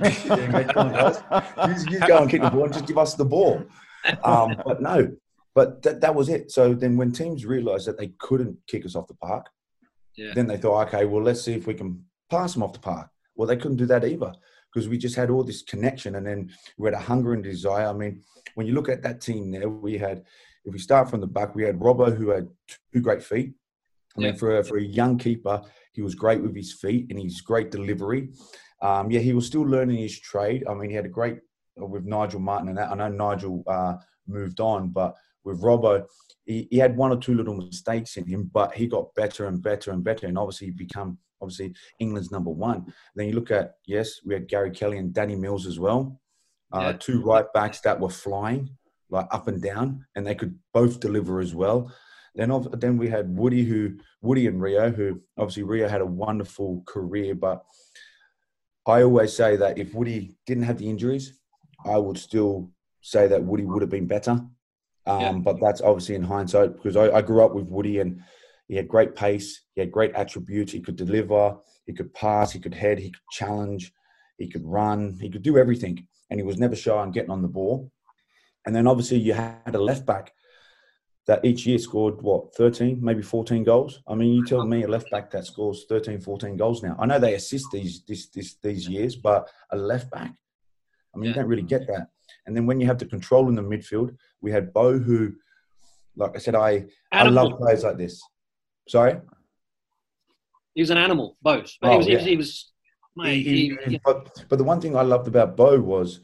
go and kick the ball and just give us the ball. But no, that was it. So then when teams realised that they couldn't kick us off the park, then they thought, okay, well, let's see if we can pass them off the park. Well, they couldn't do that either, because we just had all this connection, and then we had a hunger and desire. I mean, when you look at that team there, if we start from the back, we had Robbo, who had 2 great feet. I mean, for a young keeper, he was great with his feet and his great delivery. He was still learning his trade. I mean, he had a great with Nigel Martin and that. I know Nigel moved on, but with Robbo, he had 1 or 2 little mistakes in him, but he got better and better and better, and obviously become England's number 1. Then you look at, we had Gary Kelly and Danny Mills as well. 2 right backs that were flying, like, up and down, and they could both deliver as well. Then we had Woody and Rio, who obviously Rio had a wonderful career, but I always say that if Woody didn't have the injuries, I would still say that Woody would have been better. But that's obviously in hindsight, because I grew up with Woody, and he had great pace, he had great attributes, he could deliver, he could pass, he could head, he could challenge, he could run, he could do everything, and he was never shy on getting on the ball. And then obviously you had a left back that each year scored, 13, maybe 14 goals? I mean, you tell me a left back that scores 13, 14 goals now. I know they assist these years, but a left back, I mean, you don't really get that. And then when you have the control in the midfield, we had Bo, who, like I said, I love players like this. Sorry? He was an animal, Bo. He was But the one thing I loved about Bo was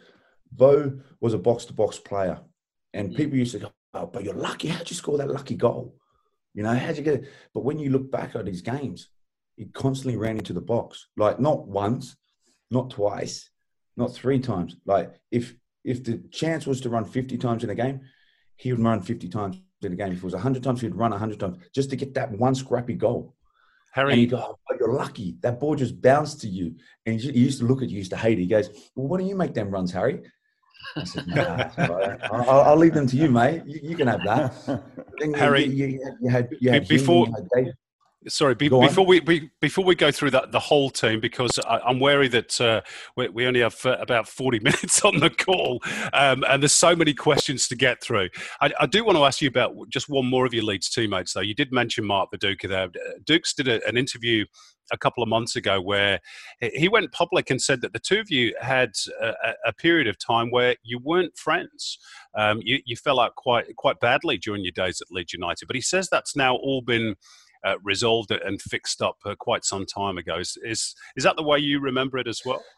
a box-to-box player. And people used to go, oh, but you're lucky. How'd you score that lucky goal? You know, how'd you get it? But when you look back at his games, he constantly ran into the box. Like, not once, not twice, not 3 times. Like, if the chance was to run 50 times in a game, he would run 50 times in a game. If it was 100 times, he'd run 100 times just to get that one scrappy goal. Harry, and you go, oh, but you're lucky. That ball just bounced to you. And he used to look at you, used to hate it. He goes, well, why don't you make them runs, Harry? I said, nah, I'll leave them to you, mate. You can have that. Then Harry, you had before. Sorry, before we go through the whole team, because I'm wary that we only have about 40 minutes on the call, and there's so many questions to get through. I do want to ask you about just one more of your Leeds teammates, though. You did mention Mark Viduka there. Dukes did an interview a couple of months ago where he went public and said that the two of you had a period of time where you weren't friends. You fell out quite badly during your days at Leeds United, but he says that's now all been resolved and fixed up quite some time ago. Is that the way you remember it as well?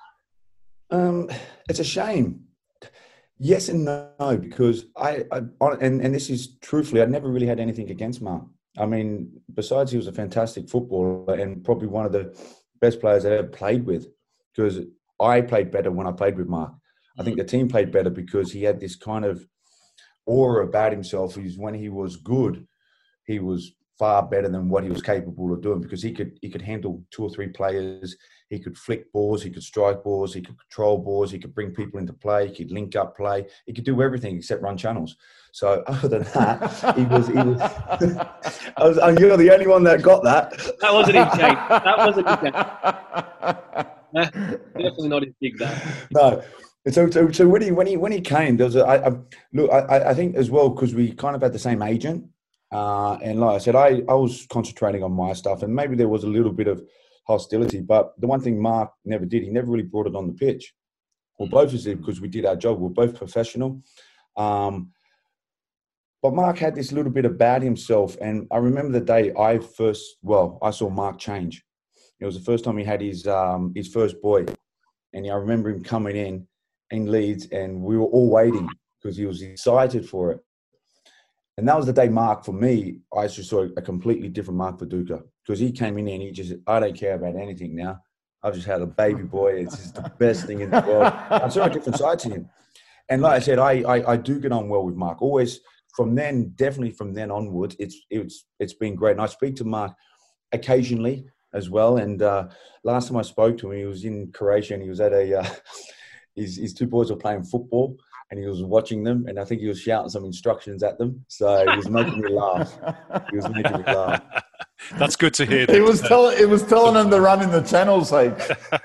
It's a shame. Yes and no, because and this is truthfully, I never really had anything against Mark. I mean, besides he was a fantastic footballer and probably one of the best players I ever played with, because I played better when I played with Mark. I think the team played better because he had this kind of aura about himself. When he was good, he was far better than what he was capable of doing, because he could handle 2 or 3 players. He could flick balls, he could strike balls, he could control balls, he could bring people into play, he could link up play, he could do everything except run channels. So other than that, he was you're the only one that got that. That wasn't his game. That wasn't his game. Definitely not his big day. No. So when he came, there was I think as well, because we kind of had the same agent, and like I said, I was concentrating on my stuff, and maybe there was a little bit of hostility, but the one thing Mark never did, he never really brought it on the pitch. Well, both of us did, because we did our job. We're both professional. But Mark had this little bit about himself, and I remember the day I saw Mark change. It was the first time he had his first boy, and I remember him coming in Leeds, and we were all waiting because he was excited for it. And that was the day Mark, for me, I just saw a completely different Mark Viduka, because he came in and he just, I don't care about anything now. I've just had a baby boy. It's just the best thing in the world. I saw a different side to him. And like I said, I do get on well with Mark. Always definitely from then onwards, it's been great. And I speak to Mark occasionally as well. And last time I spoke to him, he was in Croatia, and he was at his 2 boys were playing football, and he was watching them, and I think he was shouting some instructions at them. So it was making me laugh. That's good to hear. It was telling him to run in the channels, like.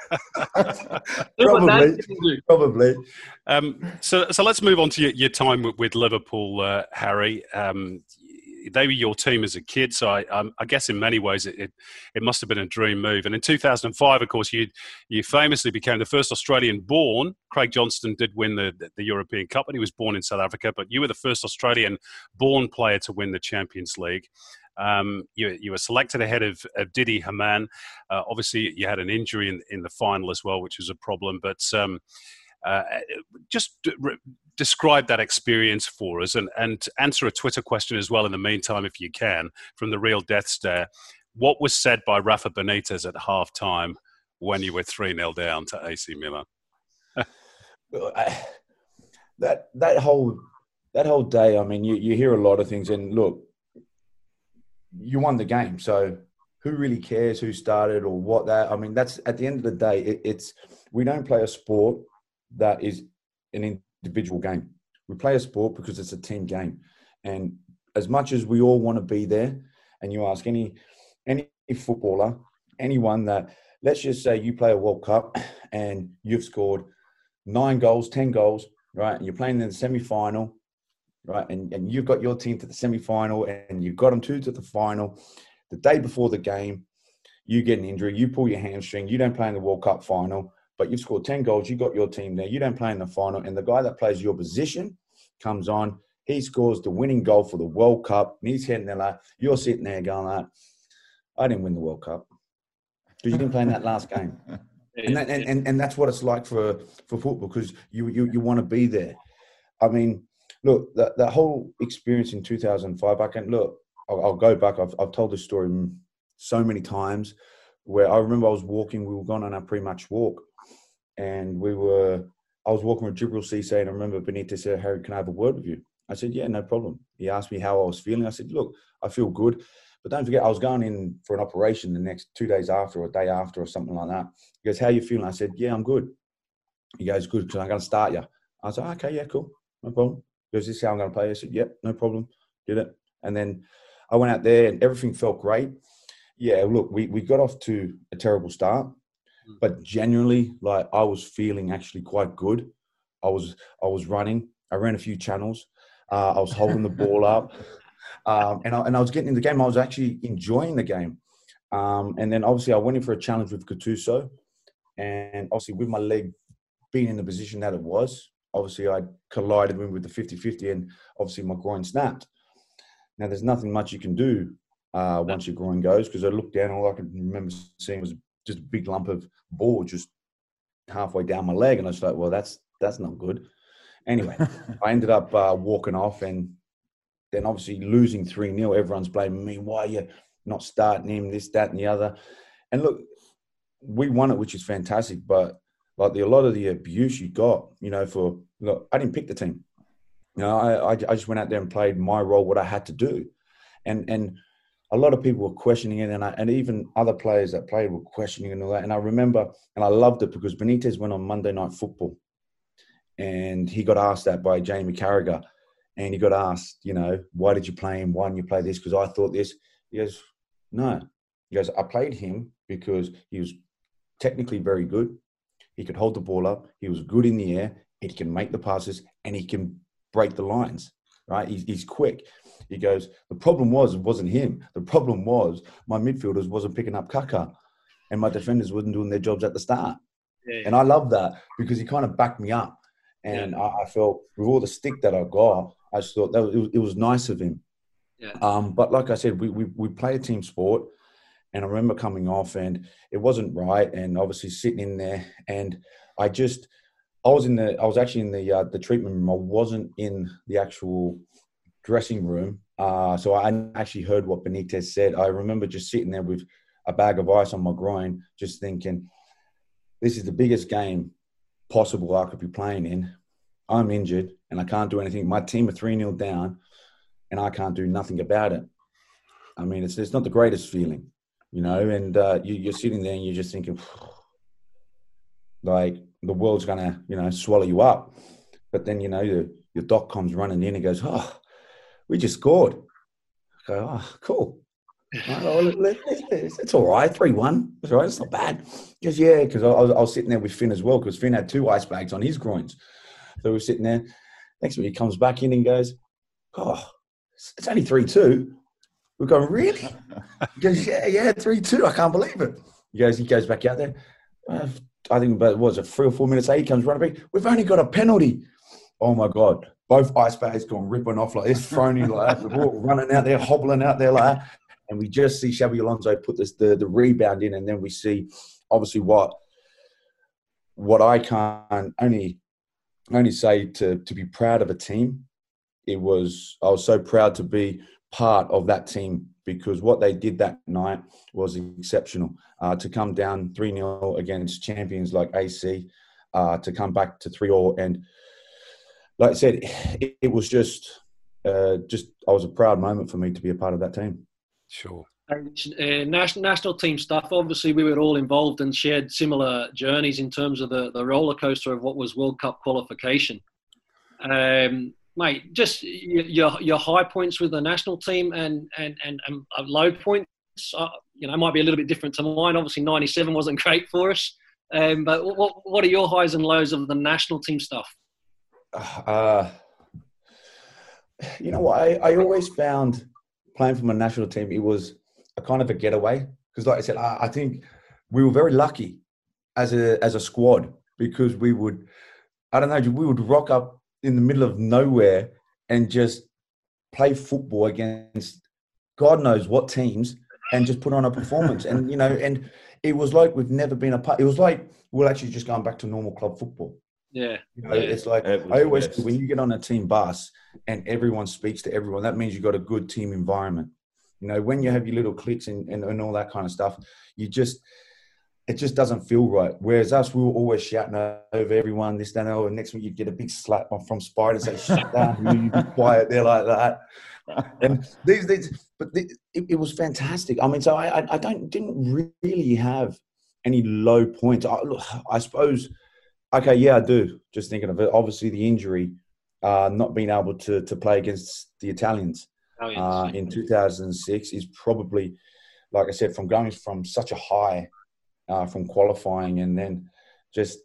Probably. So let's move on to your time with Liverpool, Harry. They were your team as a kid, so I guess in many ways it must have been a dream move. And in 2005, of course, you famously became the first Australian born. Craig Johnston did win the European Cup, and he was born in South Africa, but you were the first Australian born player to win the Champions League. You were selected ahead of Didi Hamann. Obviously, you had an injury in the final as well, which was a problem. But describe that experience for us, and answer a Twitter question as well in the meantime, if you can, from the Real Death Stare. What was said by Rafa Benitez at halftime when you were 3-0 down to AC Milan? That whole day, I mean, you hear a lot of things, and look, you won the game, so who really cares who started or what that? I mean, that's at the end of the day, we don't play a sport that is an individual game. We play a sport because it's a team game. And as much as we all want to be there, and you ask any footballer, anyone that, let's just say you play a World Cup and you've scored 9 goals, 10 goals, right? And you're playing in the semi-final, right? And you've got your team to the semi-final, and you've got them to the final. The day before the game, you get an injury, you pull your hamstring, you don't play in the World Cup final, but you've scored 10 goals, you got your team there, you don't play in the final, and the guy that plays your position comes on, he scores the winning goal for the World Cup, and he's heading there like, you're sitting there going like, I didn't win the World Cup because you didn't play in that last game. And that's what it's like for football, because you want to be there. I mean, look, that whole experience in 2005, I'll go back. I've told this story so many times, where I remember I was walking, we were going on our pre-match walk, and I was walking with Djibril Cissé, and I remember Benitez said, Harry, can I have a word with you? I said, yeah, no problem. He asked me how I was feeling. I said, look, I feel good. But don't forget, I was going in for an operation the next 2 days after, or a day after, or something like that. He goes, how are you feeling? I said, yeah, I'm good. He goes, good, because I'm going to start you. I said, okay, yeah, cool, no problem. He goes, this is how I'm going to play. I said, yep, no problem. Did it. And then I went out there, and everything felt great. Yeah, look, we got off to a terrible start, but genuinely, like, I was feeling actually quite good. I was running. I ran a few channels. I was holding the ball up. And I was getting in the game. I was actually enjoying the game. And then obviously I went in for a challenge with Gattuso. And obviously with my leg being in the position that it was, obviously I collided with the 50-50, and obviously my groin snapped. Now there's nothing much you can do once your groin goes, because I looked down, all I could remember seeing was just a big lump of board just halfway down my leg. And I was like, well, that's not good. Anyway, I ended up walking off, and then obviously losing 3-0, everyone's blaming me. Why are you not starting him, this, that, and the other? And look, we won it, which is fantastic. But like a lot of the abuse you got, I didn't pick the team. I just went out there and played my role, what I had to do. And a lot of people were questioning it, and even other players that played were questioning it and all that. And I remember, and I loved it because Benitez went on Monday Night Football, and he got asked that by Jamie Carragher, and he got asked, why did you play him? Why didn't you play this? Because I thought this. He goes, no. He goes, I played him because he was technically very good. He could hold the ball up. He was good in the air. He can make the passes, and he can break the lines, right? He's quick. He goes, the problem wasn't him. The problem was my midfielders wasn't picking up Kaka, and my defenders wasn't doing their jobs at the start. Yeah. And I love that because he kind of backed me up. And I felt with all the stick that I got, I just thought that it was nice of him. Yeah. But like I said, we play a team sport, and I remember coming off, and it wasn't right, and obviously sitting in there, and I was actually in the treatment room. I wasn't in the actual dressing room, so I actually heard what Benitez said. I remember just sitting there with a bag of ice on my groin, just thinking, this is the biggest game possible I could be playing in. I'm injured and I can't do anything. My team are 3-0 down and I can't do nothing about it. I mean, it's not the greatest feeling, and you're sitting there and you're just thinking, like, the world's going to, swallow you up. But then, your doc comes running in and goes, oh, we just scored. I go, oh, cool. It's all right, 3-1. It's all right, it's not bad. He goes, yeah, because I was sitting there with Finn as well, because Finn had 2 ice bags on his groins. So we're sitting there. Next minute, he comes back in and goes, oh, it's only 3-2. We're going, really? He goes, yeah, 3-2. I can't believe it. He goes back out there. I think about, 3 or 4 minutes later, he comes running back. We've only got a penalty. Oh, my God. Both ice bags gone ripping off like this, thrown in like that. We're all running out there, hobbling out there like that. And we just see Xabi Alonso put the rebound in, and then we see, obviously, what I can only say to be proud of a team. I was so proud to be part of that team, because what they did that night was exceptional. To come down 3-0 against champions like AC, to come back to 3-3, and like I said, it was just I was a proud moment for me to be a part of that team. Sure. National team stuff. Obviously, we were all involved and shared similar journeys in terms of the roller coaster of what was World Cup qualification. Mate, just your high points with the national team and low points, might be a little bit different to mine. Obviously, 97 wasn't great for us. But what are your highs and lows of the national team stuff? You know what? I always found playing for my national team, it was a kind of a getaway. Because like I said, I think we were very lucky as a squad, because we would rock up in the middle of nowhere and just play football against God knows what teams and just put on a performance. And, and it was like we've never been apart. It was like we're actually just going back to normal club football. Yeah. It's like, I always say, when you get on a team bus and everyone speaks to everyone, that means you've got a good team environment. When you have your little cliques and all that kind of stuff, it just doesn't feel right. Whereas us, we were always shouting over everyone, this, that, and next week you get a big slap from Spider, say, shut down, you be quiet, they're like that. And it was fantastic. I mean, so I didn't really have any low points. I suppose, okay, yeah, I do. Just thinking of it. Obviously, the injury, not being able to play against the Italians in 2006 is probably, like I said, from going from such a high, from qualifying, and then just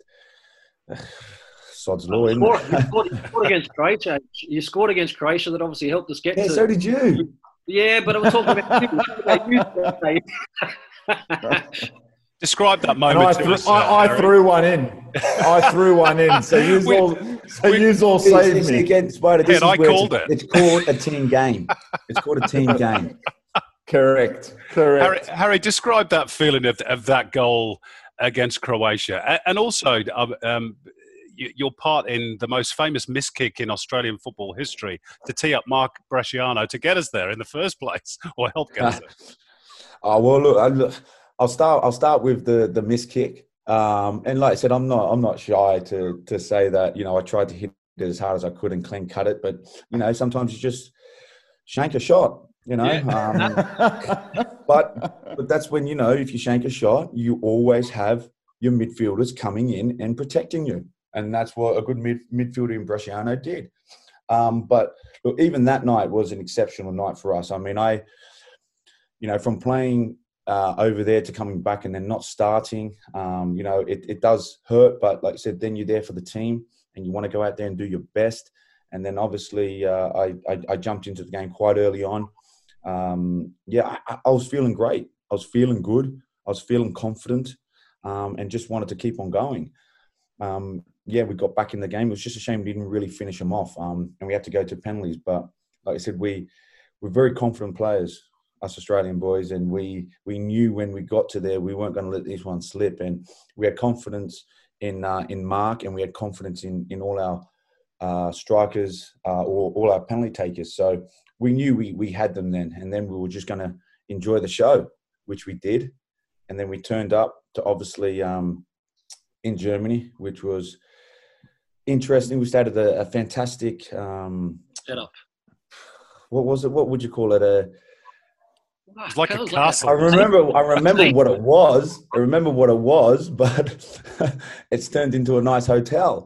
sod's law. You scored against Croatia. You scored against Croatia. That obviously helped us get to. Yeah, so did you. Yeah, but I'm talking about. Describe that moment. I threw one in. So you all saved me. Again, Spider, and I called it. It's called a team game. It's called a team game. Correct. Harry, describe that feeling of that goal against Croatia, and also your part in the most famous miss kick in Australian football history to tee up Mark Bresciano to get us there in the first place, or help get us there. Look, I'll start with the miss kick, and like I said, I'm not shy to say that I tried to hit it as hard as I could and clean cut it, but sometimes you just shank a shot. you know. But that's when, you know, if you shank a shot, you always have your midfielders coming in and protecting you. And that's what a good midfielder in Bresciano did. But look, even that night was an exceptional night for us. I mean, you know, from playing over there to coming back and then not starting, you know, it does hurt. But like I said, then you're there for the team and you want to go out there and do your best. And then obviously I jumped into the game quite early on. I was feeling great. I was feeling good. I was feeling confident, and just wanted to keep on going. We got back in the game. It was just a shame we didn't really finish them off, and we had to go to penalties. But like I said, we're very confident players, us Australian boys, and we knew when we got to there we weren't going to let this one slip. And we had confidence in Mark, and we had confidence in all our strikers, or all our penalty takers. So we knew we had them then, and then we were just going to enjoy the show, which we did. And then we turned up to obviously in Germany, which was interesting. We started a fantastic setup. What was it? What would you call it? It's like a castle. I remember what it was. I remember what it was, but it's turned into a nice hotel.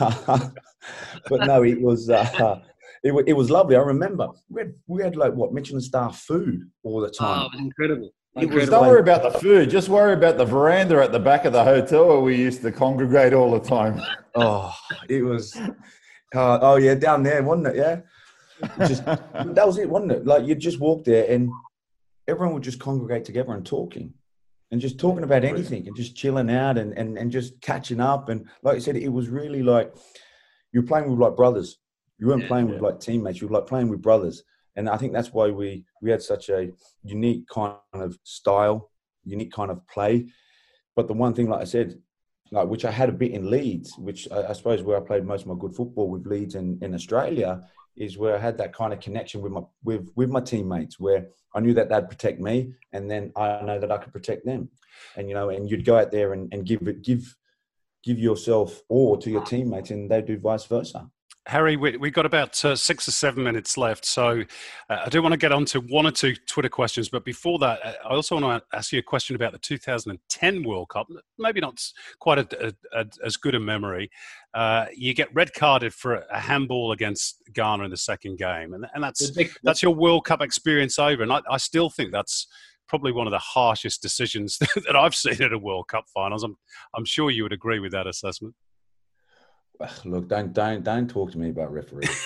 But no, it was it was lovely. I remember we had like Michelin star food all the time. Oh, it was incredible. Don't worry about the food. Just worry about the veranda at the back of the hotel where we used to congregate all the time. Oh, it was. Oh yeah, down there, wasn't it? Yeah, that was it, wasn't it? Like you just walk there and everyone would just congregate together and talking about anything and just chilling out and just catching up. And like I said, it was really like you're playing with like brothers. You weren't playing with like teammates. You were like playing with brothers. And I think that's why we had such a unique kind of style, unique kind of play. But the one thing, like I said, like which I had a bit in Leeds, which I suppose where I played most of my good football with Leeds in Australia, is where I had that kind of connection with my teammates, where I knew that they'd protect me, and then I know that I could protect them. And you know, and you'd go out there and give yourself all to your teammates, and they do vice versa. Harry, we've got about 6 or 7 minutes left, so I do want to get on to one or two Twitter questions. But before that, I also want to ask you a question about the 2010 World Cup. Maybe not quite as good a memory. You get red carded for a handball against Ghana in the second game, and that's your World Cup experience over. And I still think that's probably one of the harshest decisions that I've seen at a World Cup finals. I'm sure you would agree with that assessment. Look, don't talk to me about referees,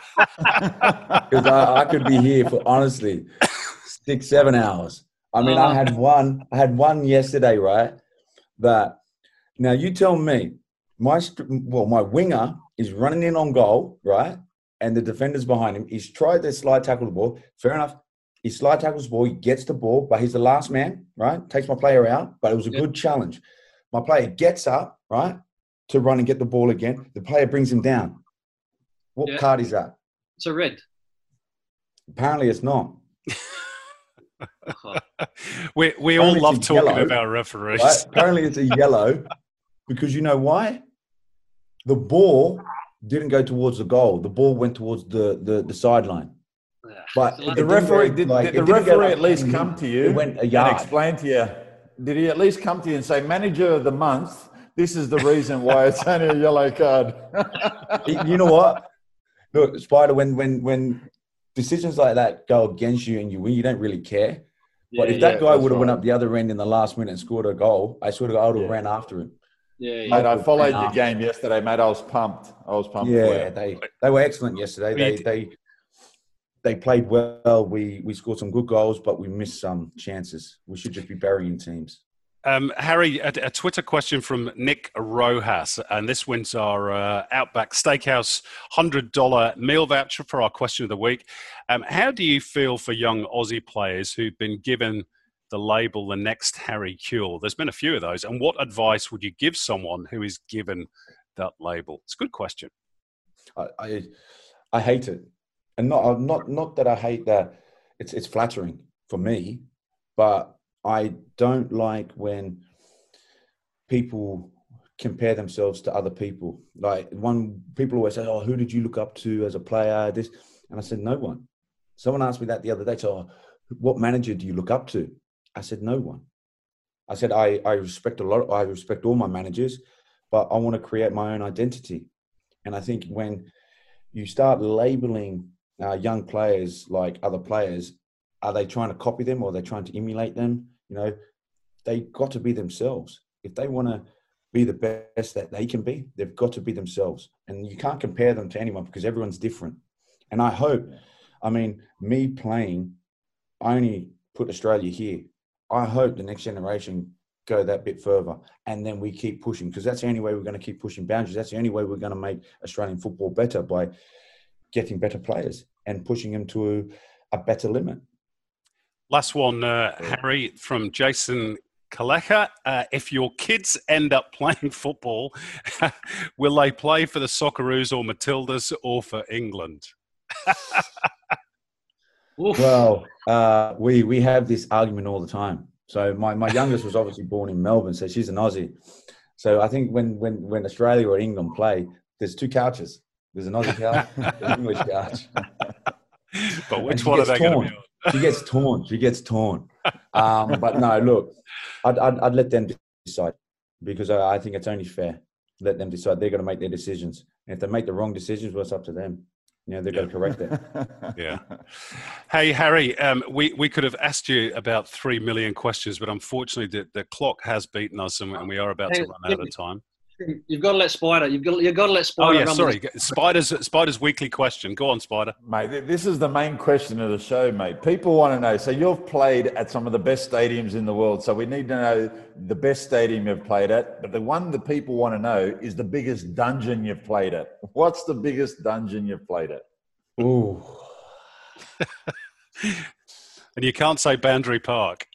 because I could be here for honestly 6-7 hours. I mean, I had one yesterday, right? That now you tell me, my winger is running in on goal, right? And the defender's behind him. He's tried to slide tackle the ball. Fair enough. He slide tackles the ball. He gets the ball, but he's the last man, right? Takes my player out, but it was a good challenge. My player gets up, right, to run and get the ball again. The player brings him down. What card is that? It's a red. Apparently it's not. we all love talking about referees. Right? Apparently it's a yellow, because you know why? The ball didn't go towards the goal. The ball went towards the sideline. But the referee did the referee at least come to you and explain to you? Did he at least come to you and say, "Manager of the month, this is the reason why it's only a yellow card"? You know what? Look, Spider, when decisions like that go against you and you win, you don't really care. But if that guy would have went up the other end in the last minute and scored a goal, I would have ran after him. Mate, I followed your game yesterday, mate. I was pumped. Yeah, they were excellent yesterday. They played well. We scored some good goals, but we missed some chances. We should just be burying teams. Harry, a Twitter question from Nick Rojas, and this wins our Outback Steakhouse $100 meal voucher for our question of the week. How do you feel for young Aussie players who've been given the label the next Harry Kewell? There's been a few of those. And what advice would you give someone who is given that label? It's a good question. I hate it. And not that I hate that. It's flattering for me, but I don't like when people compare themselves to other people. Like people always say, "Oh, who did you look up to as a player?" And I said, "No one. Someone asked me that the other day. So, what manager do you look up to? I said, no one. I said, I respect I respect all my managers, but I want to create my own identity. And I think when you start labeling young players like other players, are they trying to copy them or are they trying to emulate them? You know, they got to be themselves. If they want to be the best that they can be, they've got to be themselves. And you can't compare them to anyone because everyone's different. And I hope, me playing, I only put Australia here. I hope the next generation go that bit further, and then we keep pushing, because that's the only way we're going to keep pushing boundaries. That's the only way we're going to make Australian football better, by getting better players and pushing them to a better limit. Last one, Harry, from Jason Kaleka. If your kids end up playing football, will they play for the Socceroos or Matildas or for England? Well, we have this argument all the time. So my youngest was obviously born in Melbourne, so she's an Aussie. So I think when Australia or England play, there's two couches. There's an Aussie couch and an English couch. But which one are they going to be on? She gets torn. But no, look, I'd let them decide, because I think it's only fair. Let them decide. They're going to make their decisions. And if they make the wrong decisions, well, it's up to them. They've got to correct it. Yeah. Hey, Harry, we could have asked you about 3 million questions, but unfortunately the clock has beaten us and we are about to run out of time. You've got to let Spider. You've got to let Spider. Oh yeah, sorry. Spider's weekly question. Go on, Spider. Mate, this is the main question of the show, mate. People want to know. So you've played at some of the best stadiums in the world. So we need to know the best stadium you've played at. But the one that people want to know is the biggest dungeon you've played at. What's the biggest dungeon you've played at? Ooh. And you can't say Boundary Park.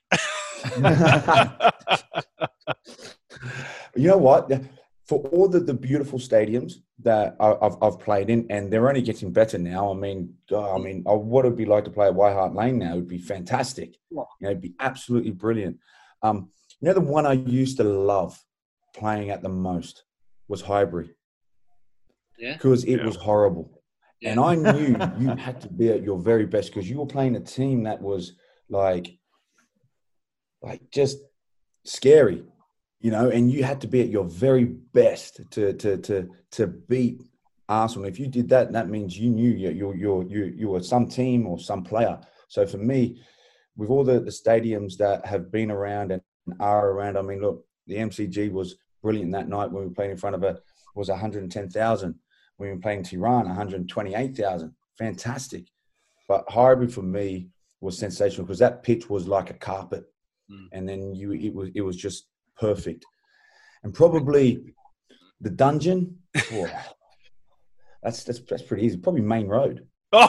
You know what? For all the beautiful stadiums that I've played in, and they're only getting better now. What it would be like to play at White Hart Lane now would be fantastic. It'd be absolutely brilliant. The one I used to love playing at the most was Highbury. Yeah. Because it was horrible. Yeah. And I knew you had to be at your very best, because you were playing a team that was like just scary. And you had to be at your very best to beat Arsenal. If you did that, that means you knew you were some team or some player. So for me, with all the stadiums that have been around and are around, look, the MCG was brilliant that night when we played in front of 110,000. When we were playing Tehran, 128,000. Fantastic. But Highbury for me was sensational, because that pitch was like a carpet, and then it was just perfect. And probably the dungeon, that's pretty easy. Probably Main Road.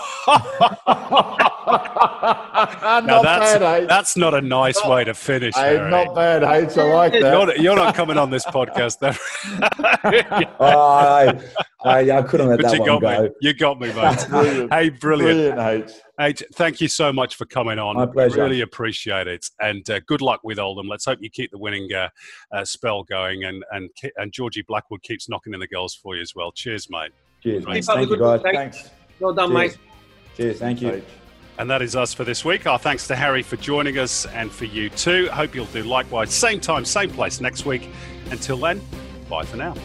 Now that's not a nice way to finish. Harry. Not bad, H. I like that. You're not coming on this podcast, though. I couldn't let that one go. You got me, mate. Hey, brilliant. H. Thank you so much for coming on. My pleasure. Really appreciate it, and good luck with Oldham. Let's hope you keep the winning spell going, and Georgie Blackwood keeps knocking in the goals for you as well. Cheers, mate. Cheers, mate. Thank you, guys. Thanks. Well done, mate. Cheers. Thank you. And that is us for this week. Our thanks to Harry for joining us, and for you too. Hope you'll do likewise. Same time, same place next week. Until then, bye for now.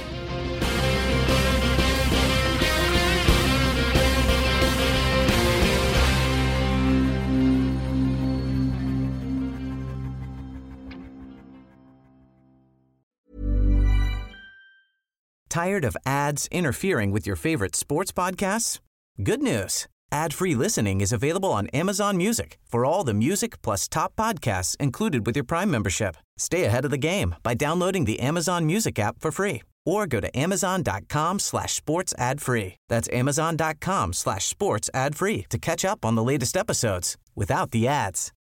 Tired of ads interfering with your favorite sports podcasts? Good news. Ad-free listening is available on Amazon Music for all the music plus top podcasts included with your Prime membership. Stay ahead of the game by downloading the Amazon Music app for free, or go to amazon.com/sports ad free. That's amazon.com/sports ad free to catch up on the latest episodes without the ads.